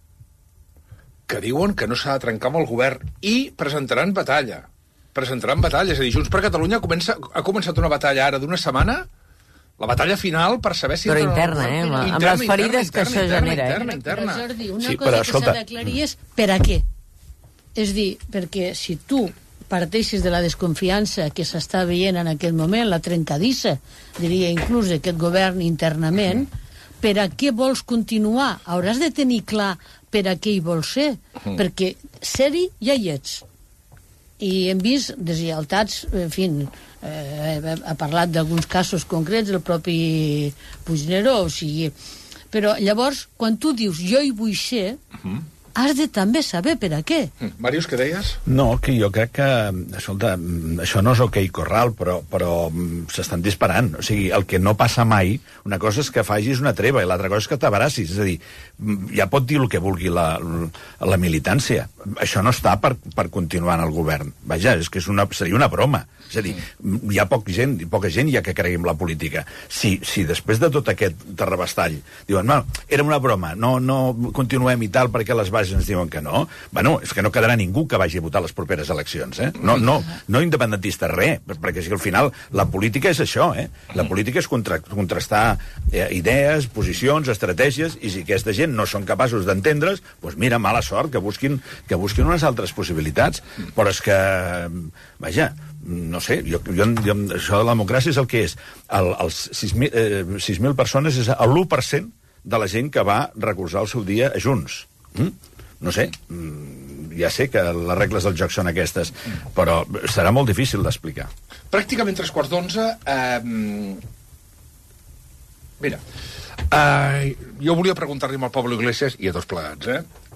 que diuen que no s'ha de trencar amb el govern i presentaran batalla. Presentaran batalla. És a dir, Junts per Catalunya ha començat una batalla ara d'una setmana, la batalla final per saber si... Però interna, amb les ferides que això genera. Interna. Jordi, una cosa que s'ha d'aclarir és per a què. És dir, perquè si tu parteixes de la desconfiança que s'està veient en aquest moment, la trencadissa, diria inclús aquest govern internament, per a què vols continuar? Hauràs de tenir clar per a què hi vols ser, perquè ser-hi ja hi ets. I hem vist deslleialtats, en fi, ha parlat d'alguns casos concrets, el propi Puigneró, o sigui... Però llavors, quan tu dius jo hi vull ser, has de també saber per a què. Màrius, què deies? No, que jo crec que, escolta, això no és ok corral, però s'estan disparant. O sigui, el que no passa mai, una cosa és que facis una treva i l'altra cosa és que t'abracis. És a dir, ja pot dir el que vulgui la militància. Això no està per continuar en el govern. Vaja, és que seria una broma. És a dir, hi ha poca gent ja que cregui en la política. Si després de tot aquest terrabastall diuen, no, era una broma, no continuem i tal perquè les bases ens diuen que no, bueno, és que no quedarà ningú que vagi a votar les properes eleccions, eh? No independentista res, perquè si al final la política és això, eh? La política és contrastar idees, posicions, estratègies, i si aquesta gent no són capaços d'entendre's, doncs mira, mala sort, que busquin unes altres possibilitats, però és que, vaja, no sé, això de la democràcia és el que és. Els 6.000 persones és l'1% de la gent que va recolzar el seu dia a Junts. No sé, ja sé que les regles del joc són aquestes, però serà molt difícil d'explicar. Pràcticament 3:15. Mira, Jo volia preguntar-li al Pablo Iglesias, i a tots plegats,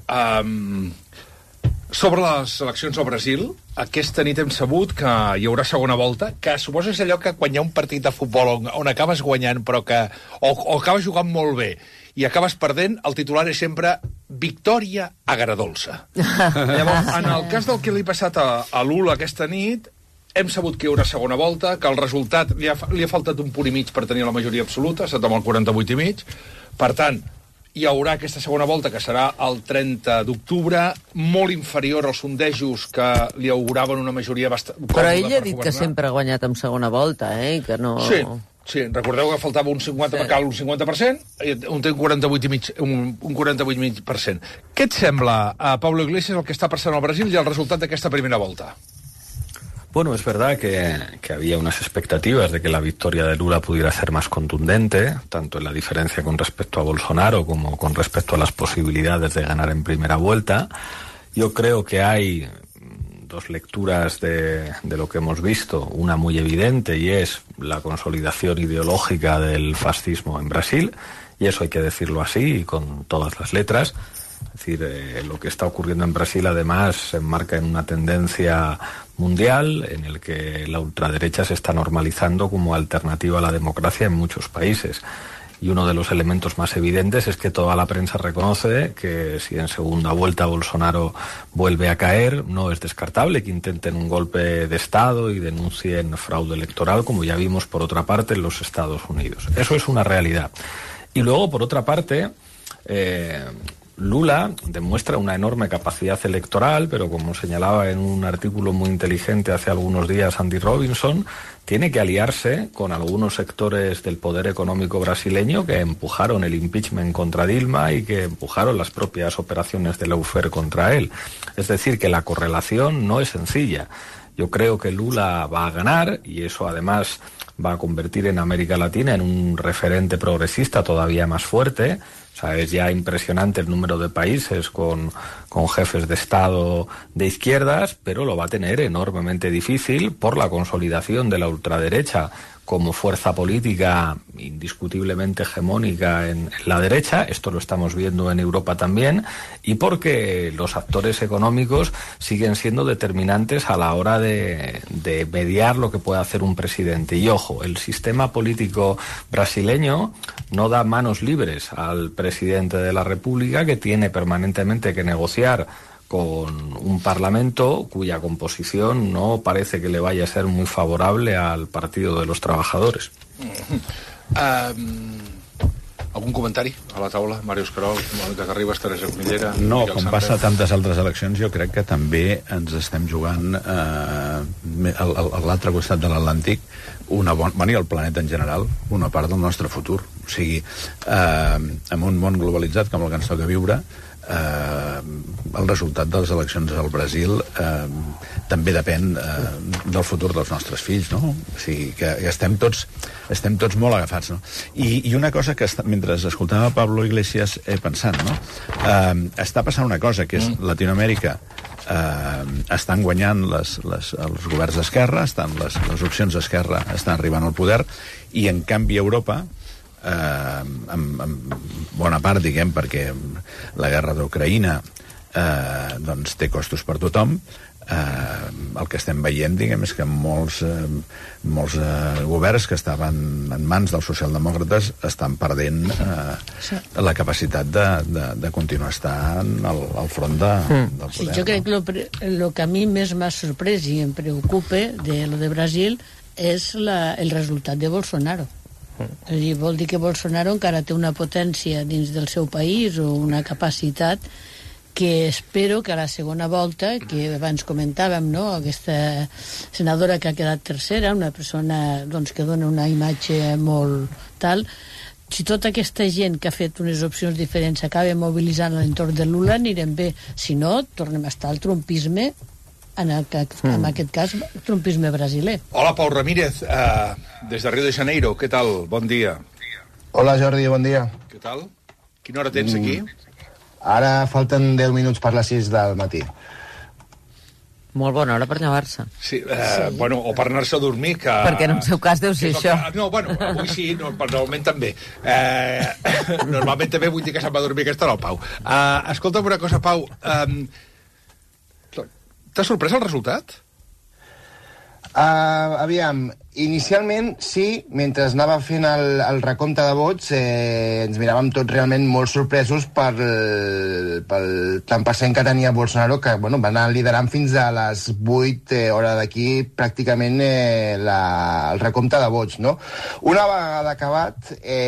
sobre les eleccions al Brasil. Aquesta nit hem sabut que hi haurà segona volta, que suposo és allò que quan hi ha un partit de futbol on acabes guanyant, però que o acabes jugant molt bé i acabes perdent, el titular és sempre victòria agradolça. Llavors, en el cas del que li ha passat a Lula aquesta nit, hem sabut que hi haurà segona volta, que el resultat li ha faltat un punt i mig per tenir la majoria absoluta, ha estat amb el 48,5. Per tant, hi haurà aquesta segona volta, que serà el 30 d'octubre, molt inferior als sondejos que li auguraven una majoria bastant... Però ell ha dit que sempre ha guanyat en segona volta, i que no... Sí, recordeu que faltava un 50%, un té un 48,5%. Què et sembla, Pablo Iglesias, el que està passant al Brasil i el resultat d'aquesta primera volta? Bueno, es verdad que había unas expectativas de que la victoria de Lula pudiera ser más contundente, tanto en la diferencia con respecto a Bolsonaro como con respecto a las posibilidades de ganar en primera vuelta. Yo creo que hay dos lecturas de lo que hemos visto, una muy evidente y es la consolidación ideológica del fascismo en Brasil, y eso hay que decirlo así y con todas las letras. Es decir, lo que está ocurriendo en Brasil además se enmarca en una tendencia mundial en el que la ultraderecha se está normalizando como alternativa a la democracia en muchos países. Y uno de los elementos más evidentes es que toda la prensa reconoce que si en segunda vuelta Bolsonaro vuelve a caer, no es descartable que intenten un golpe de Estado y denuncien fraude electoral, como ya vimos por otra parte en los Estados Unidos. Eso es una realidad. Y luego, por otra parte, Lula demuestra una enorme capacidad electoral, pero como señalaba en un artículo muy inteligente hace algunos días Andy Robinson, tiene que aliarse con algunos sectores del poder económico brasileño que empujaron el impeachment contra Dilma y que empujaron las propias operaciones de Lawfare contra él. Es decir, que la correlación no es sencilla. Yo creo que Lula va a ganar y eso además va a convertir en América Latina en un referente progresista todavía más fuerte. O sea, es ya impresionante el número de países con jefes de Estado de izquierdas, pero lo va a tener enormemente difícil por la consolidación de la ultraderecha como fuerza política indiscutiblemente hegemónica en la derecha, esto lo estamos viendo en Europa también, y porque los actores económicos siguen siendo determinantes a la hora de mediar lo que puede hacer un presidente. Y ojo, el sistema político brasileño no da manos libres al presidente de la República, que tiene permanentemente que negociar con un parlamento cuya composición no parece que le vaya a ser muy favorable al Partido de los Trabajadores. Algun comentari a la taula? Màrius Querol, Mònica Garribas, Teresa Cunillera... No, com passa a tantes altres eleccions, jo crec que també ens estem jugant a l'altre costat de l'Atlàntic i el planeta en general, una part del nostre futur. O sigui, en un món globalitzat com el que ens toca viure, el resultat de les eleccions al Brasil també depèn del futur dels nostres fills, no? O sigui que estem tots molt agafats, no? I una cosa que mentre escoltava Pablo Iglesias pensant, no? Està passant una cosa, que és Latinoamèrica estan guanyant els governs d'esquerra, les opcions d'esquerra estan arribant al poder, i en canvi Europa, en bona part, diguem, perquè la guerra d'Ucraïna doncs té costos per tothom, el que estem veient, diguem, és que molts governs que estaven en mans dels socialdemòcrates estan perdent la capacitat de continuar estant al front del poder. Sí, jo crec que el que a mi més m'ha sorprès i em preocupa de lo de Brasil és el resultat de Bolsonaro. És a dir, vol dir que Bolsonaro encara té una potència dins del seu país o una capacitat que espero que a la segona volta, que abans comentàvem, no? Aquesta senadora que ha quedat tercera, una persona doncs, que dona una imatge molt tal, si tota aquesta gent que ha fet unes opcions diferents s'acaba mobilitzant a l'entorn de Lula, anirem bé. Si no, tornem a estar al trumpisme, en aquest cas, trumpisme brasiler. Hola, Pau Ramírez, des de Rio de Janeiro, què tal? Bon dia. Hola, Jordi, bon dia. Què tal? Quina hora tens aquí? Ara falten 10 minuts per les 6 del matí. Molt bona hora per llevar-se. Sí, bueno, o per anar-se a dormir, que... Perquè en el seu cas deu ser això. No, bueno, avui sí, normalment també. Normalment també vull dir que se'n va dormir aquesta hora, Pau. Escolta'm una cosa, Pau. T'ha sorprès el resultat? Aviam, inicialment sí, mentre anava fent el recompte de vots ens miràvem tots realment molt sorpresos pel tant per cent que tenia Bolsonaro, que bueno, va anar liderant fins a les 8 hora d'aquí pràcticament el recompte de vots, no? Una vegada acabat,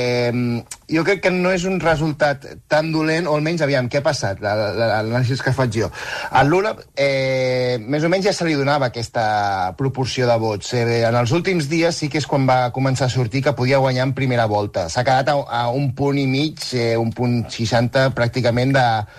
jo crec que no és un resultat tan dolent, o almenys, aviam, què ha passat? L'anàlisi que faig jo. Al Lula, més o menys ja se li donava aquesta proporció de vots. En els últims dies sí que és quan va començar a sortir que podia guanyar en primera volta. S'ha quedat a un punt i mig, un punt 60 pràcticament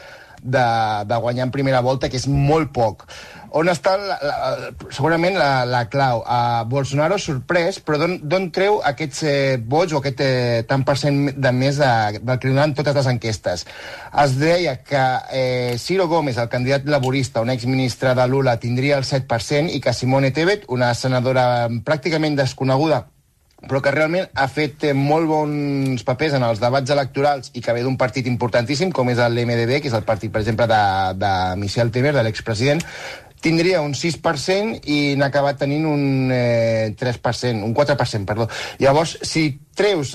de guanyar en primera volta, que és molt poc. On està segurament la clau? Bolsonaro sorprès, però d'on treu aquests vots o aquest tant per cent de més del que donaven totes les enquestes? Es deia que Ciro Gómez, el candidat laborista, un exministre de Lula, tindria el 7% i que Simone Tebet, una senadora pràcticament desconeguda, però que realment ha fet molt bons papers en els debats electorals i que ve d'un partit importantíssim, com és l'MDB, que és el partit, per exemple, de Michel Temer, de l'expresident, tindria un 6% i n'ha acabat tenint un 3%, un 4%, perdó. Llavors, si treus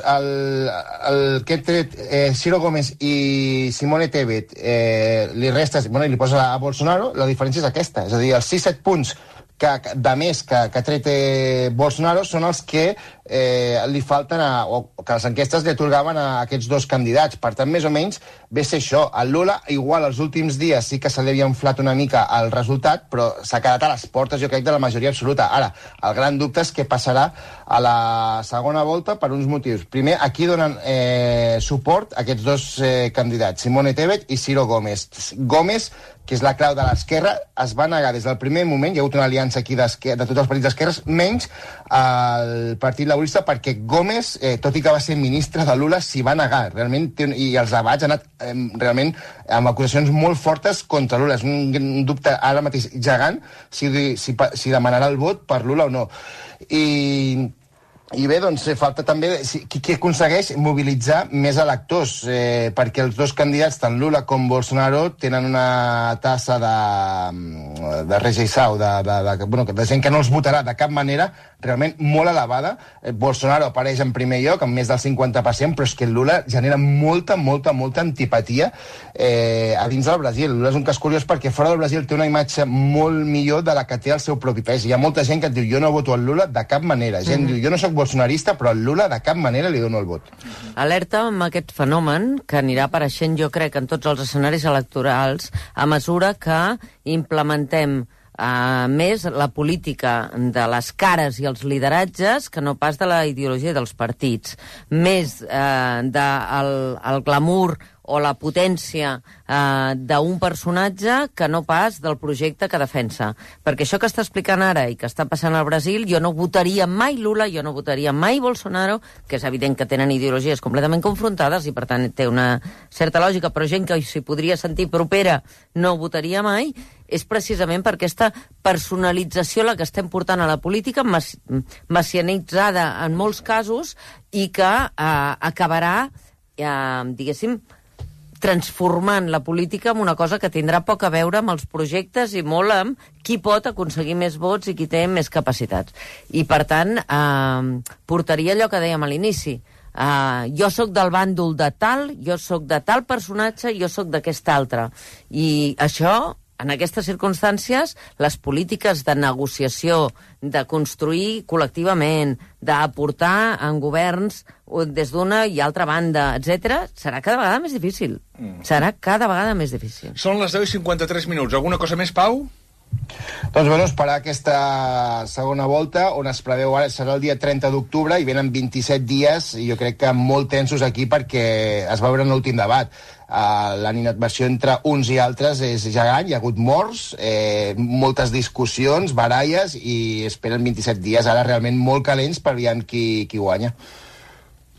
que ha tret Ciro Gómez i Simone Tebet, li restes, bueno, i li poses a Bolsonaro, la diferència és aquesta. És a dir, els 6-7 punts de més que ha tret Bolsonaro són els que li falten o que les enquestes li atorgaven a aquests dos candidats. Per tant, més o menys, ve ser això. El Lula, igual, els últims dies sí que se li havia inflat una mica el resultat, però s'ha quedat a les portes, jo crec, de la majoria absoluta. Ara, el gran dubte és què passarà a la segona volta per uns motius. Primer, aquí donen suport a aquests dos candidats, Simone Tebet i Ciro Gómez. Gómez, que és la clau de l'esquerra, es va negar des del primer moment, hi ha hagut una aliança aquí de tots els partits d'esquerres, menys el Partit Laborista, perquè Gómez, tot i que va ser ministre de Lula, s'hi va negar. Realment, i els debats han anat realment amb acusacions molt fortes contra Lula. És un dubte ara mateix gegant si demanarà el vot per Lula o no. I bé, doncs, falta també qui aconsegueix mobilitzar més electors, perquè els dos candidats, tant Lula com Bolsonaro, tenen una tassa de rejeição, de gent que no els votarà de cap manera, realment molt elevada. Bolsonaro apareix en primer lloc, amb més del 50%, però és que Lula genera molta antipatia a dins del Brasil. Lula és un cas curiós perquè fora del Brasil té una imatge molt millor de la que té el seu propi país. Hi ha molta gent que et diu, jo no voto al Lula de cap manera. Gent diu, jo no sóc bolsonarista, però al Lula de cap manera li dono el vot. Alerta amb aquest fenomen que anirà apareixent, jo crec, en tots els escenaris electorals a mesura que implementem més la política de les cares i els lideratges que no pas de la ideologia dels partits. Més del glamour o la potència d'un personatge que no pas del projecte que defensa. Perquè això que està explicant ara i que està passant al Brasil, jo no votaria mai Lula, jo no votaria mai Bolsonaro, que és evident que tenen ideologies completament confrontades i per tant té una certa lògica, però gent que s'hi podria sentir propera no votaria mai, és precisament per aquesta personalització la que estem portant a la política, messianitzada en molts casos, i que acabarà, diguéssim, transformant la política en una cosa que tindrà poc a veure amb els projectes i molt amb qui pot aconseguir més vots i qui té més capacitats. I, per tant, portaria allò que dèiem a l'inici. Jo sóc del bàndol de tal, jo sóc de tal personatge, jo sóc d'aquest altre. I això, en aquestes circumstàncies, les polítiques de negociació, de construir col·lectivament, d'aportar en governs des d'una i altra banda, etc., serà cada vegada més difícil. Serà cada vegada més difícil. Són les 10:53 minuts. Alguna cosa més, Pau? Doncs, bueno, esperar aquesta segona volta, on es preveu ara, serà el dia 30 d'octubre, i venen 27 dies, i jo crec que molt tensos aquí, perquè es va veure en l'últim debat. L'animació entre uns i altres és gegant, hi ha hagut morts, moltes discussions, baralles, i esperen 27 dies ara realment molt calents per veure qui guanya.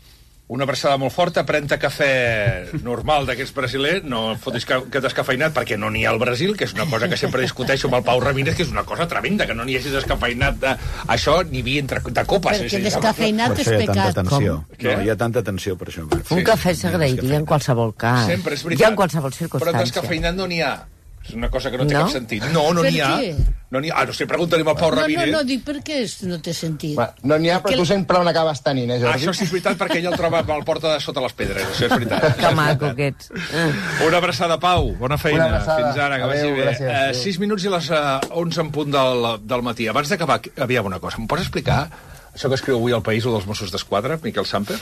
una abraçada molt forta, pren-te cafè normal d'aquests brasilers, no fotis que descafeinat, perquè no n'hi ha al Brasil, que és una cosa que sempre discuteixo amb el Pau Ramírez, que és una cosa tremenda, que no n'hi hagi descafeinat això, ni vi de copes. Perquè descafeinat és pecat. No, hi ha tanta tensió per això. Un cafè s'agrairia en qualsevol cas. Sempre, és veritat. I en qualsevol circumstància. Però descafeinat no n'hi ha. És una cosa que no té cap sentit. No n'hi ha. No sé, pregunta-li al Pau Ramírez. No, dic per què no té sentit. No n'hi ha, però tu sempre n'acabes tenint, Jordi? Això sí és veritat, perquè ell el troba al porta de sota les pedres. Això és veritat. Que maco que ets. Una abraçada, Pau. Bona feina. Fins ara, que vagi bé. Gràcies. 6 minuts i les 11 en punt del matí. Abans d'acabar, aviam una cosa. Em pots explicar això que escriu avui al País, o dels Mossos d'Esquadra, Miquel Samper?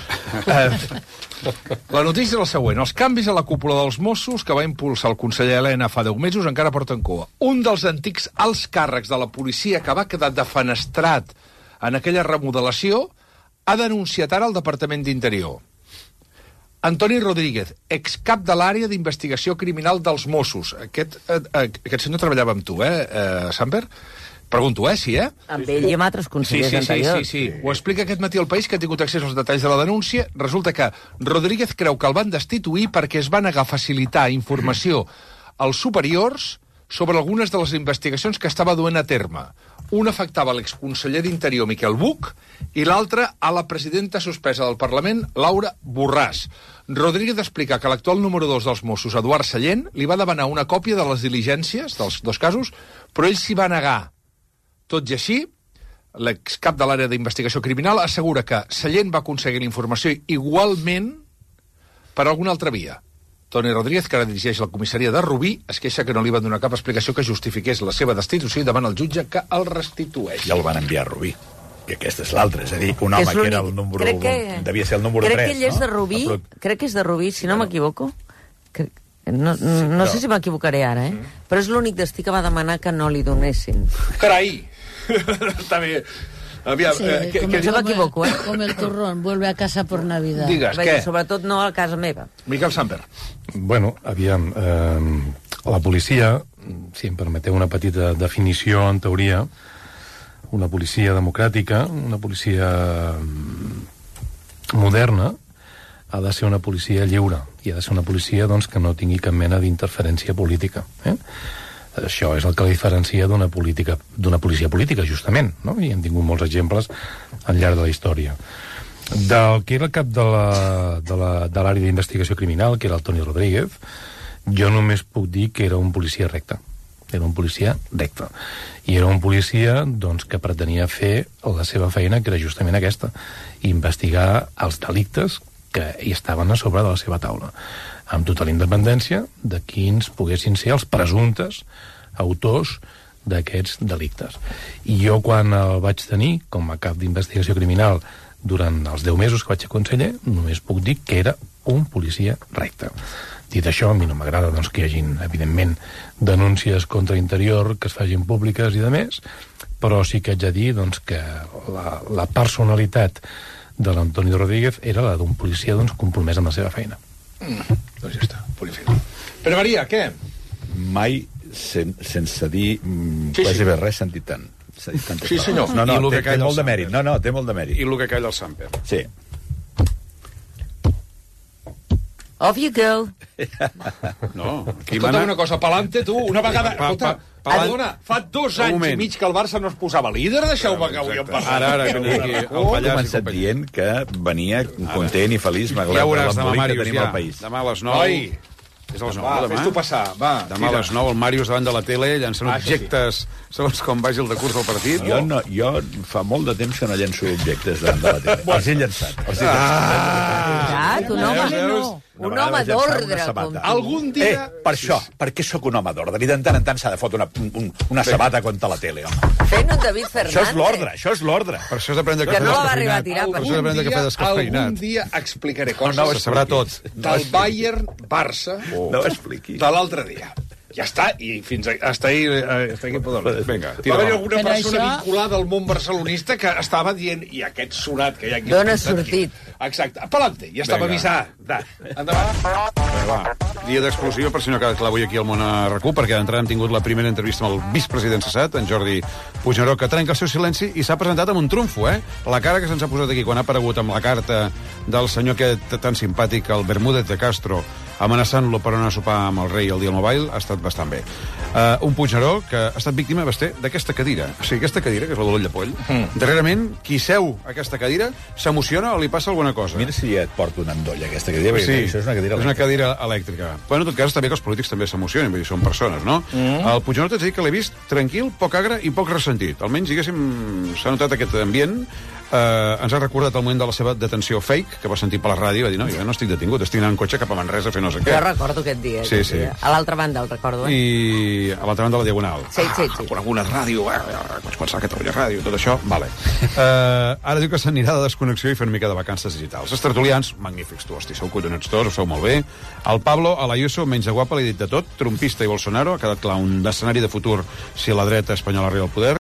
La notícia és la següent. Els canvis a la cúpula dels Mossos que va impulsar el conseller Elena fa 10 mesos encara porten cua. Un dels antics alts càrrecs de la policia que va quedar defenestrat en aquella remodelació ha denunciat ara el Departament d'Interior. Antoni Rodríguez, excap de l'àrea d'investigació criminal dels Mossos. Aquest senyor treballava amb tu, Samper? Pregunto, sí, Amb ell i amb altres consellers anteriors. Sí. Ho explica aquest matí al País, que ha tingut accés als detalls de la denúncia. Resulta que Rodríguez creu que el van destituir perquè es va negar a facilitar informació als superiors sobre algunes de les investigacions que estava duent a terme. Una afectava l'exconseller d'Interior, Miquel Buch, i l'altra a la presidenta suspesa del Parlament, Laura Borràs. Rodríguez explica que l'actual número 2 dels Mossos, Eduard Sallent, li va demanar una còpia de les diligències dels dos casos, però ell s'hi va negar. Tot i així, l'excap de l'àrea d'investigació criminal assegura que Sallent va aconseguir la informació igualment per alguna altra via. Toni Rodríguez, que ara dirigeix la comissaria de Rubí, es queixa que no li van donar cap explicació que justifiqués la seva destitució i demana al jutge que el restitueix. Ja el van enviar a Rubí, que aquest és l'altre, és a dir, un home que era el número 1, devia ser el número 3. Crec que ell és de Rubí, crec que és de Rubí, si no m'equivoco. No sé si m'equivocaré ara, però és l'únic destí que va demanar que no li donessin. Carai! Està bé. Aviam, jo m'equivoco, Com el turrón, vuelve a casa por Navidad. Digues, què? Sobretot no a casa meva. Miquel Samper. Bueno, aviam, la policia, si em permeteu una petita definició en teoria, una policia democràtica, una policia moderna, ha de ser una policia lliure, i ha de ser una policia doncs, que no tingui cap mena d'interferència política. Això és el que la diferencia d'una policia política, justament, no? I hem tingut molts exemples al llarg de la història. Del que era el cap de l'àrea d'investigació criminal, que era el Toni Rodríguez, jo només puc dir que era un policia recte. Era un policia recte. I era un policia doncs, que pretenia fer la seva feina, que era justament aquesta, investigar els delictes que hi estaven a sobre de la seva taula, amb total independència de quins poguessin ser els presumptes autors d'aquests delictes. I jo, quan el vaig tenir com a cap d'investigació criminal durant els 10 mesos que vaig ser conseller, només puc dir que era un policia recte. Dit això, a mi no m'agrada doncs, que hi hagin, evidentment, denúncies contra Interior que es facin públiques i de més, però sí que haig de dir doncs, que la personalitat de l'Antoni Rodríguez era la d'un policia doncs, compromès amb la seva feina. Doncs ja està, policia. Però Maria, què? Mai, sense dir quasi bé res, sentit tant. Sí, senyor. No, té molt de mèrit. No, té molt de mèrit. I el que calla el Samper. Sí. Off you go. No, aquí escolta una cosa, pa'lante tu, una vegada... Perdona, fa 2 anys i mig que el Barça no es posava líder, deixeu-me que avui em parla. Ara, que aquí el Pallars... començat dient que venia content i feliç, ja veuràs demà, Màrius, que tenim al país. Demà a les 9... És a les 9, demà? Fes-t'ho passar, va. Demà a les 9, el Màrius davant de la tele, llançant objectes segons com vagi el decurs del partit. Jo fa molt de temps que no llenço objectes davant de la tele. Els he llançat. Un home d'ordre. Algun dia... Per això, perquè sóc un home d'ordre. I de tant en tant s'ha de fotre una sabata contra la tele, home. Fent un David Fernández. Això és l'ordre. Per això s'aprèn de que no va arribar a tirar. Per això s'aprèn de cafè descafeinat. Algun dia explicaré coses. Se sabrà tot. Del Bayern-Barça no ho expliquis. de l'altre dia. Ja està, i fins hasta ahí podem. Vinga, va haver alguna Per persona això- vinculada al món barcelonista que estava dient, i aquest sonat que hi ha aquí... D'on has sortit? Exacte, pelante, ja estava Vinga. avisat. Endavant. Va, dia d'exclusiva per si no queda clar avui aquí al Món a RAC1, perquè d'entrada hem tingut la primera entrevista amb el vicepresident cessat, en Jordi Puigneró, que trenca el seu silenci i s'ha presentat amb un trumfo, eh? La cara que se'ns ha posat aquí quan ha aparegut amb la carta del senyor aquest tan simpàtic, el Bermúdez de Castro, amenaçant-lo per anar a sopar amb el rei el dia del mobile, ha estat bastant bé. Un Puigneró que ha estat víctima, Basté, d'aquesta cadira. O sigui, aquesta cadira, que és la de l'ull de poll, darrerament, qui seu a aquesta cadira s'emociona o li passa alguna cosa. Mira si ja et porto una endolla, aquesta cadira, perquè Sí, això és una cadira és una cadira elèctrica. Bueno, en tot cas, està bé que els polítics també s'emocionin, vull dir, són persones, no? El Puigneró t'haig de dir que l'he vist tranquil, poc agre i poc ressentit. Almenys, diguéssim, s'ha notat aquest ambient. Ens ha recordat el moment de la seva detenció fake, que va sentir per la ràdio i va dir, no, jo no estic detingut, estic anant en cotxe cap a Manresa a fer no sé què. Jo recordo aquest dia. Sí, aquest sí. dia. A l'altra banda el recordo, I a l'altra banda de la Diagonal. Sí. Coneguda ràdio, vaig pensar que Catalunya Ràdio, tot això, vale. Ara diu que s'anirà de desconnexió i fer una mica de vacances digitals. Els tertulians, magnífics, tu, hosti, sou collonets tots, ho feu molt bé. El Pablo, a l'Ayuso, menys de guapa, li ha dit de tot, trumpista i Bolsonaro, ha quedat clar un escenari de futur si la dreta espanyola arriba al poder.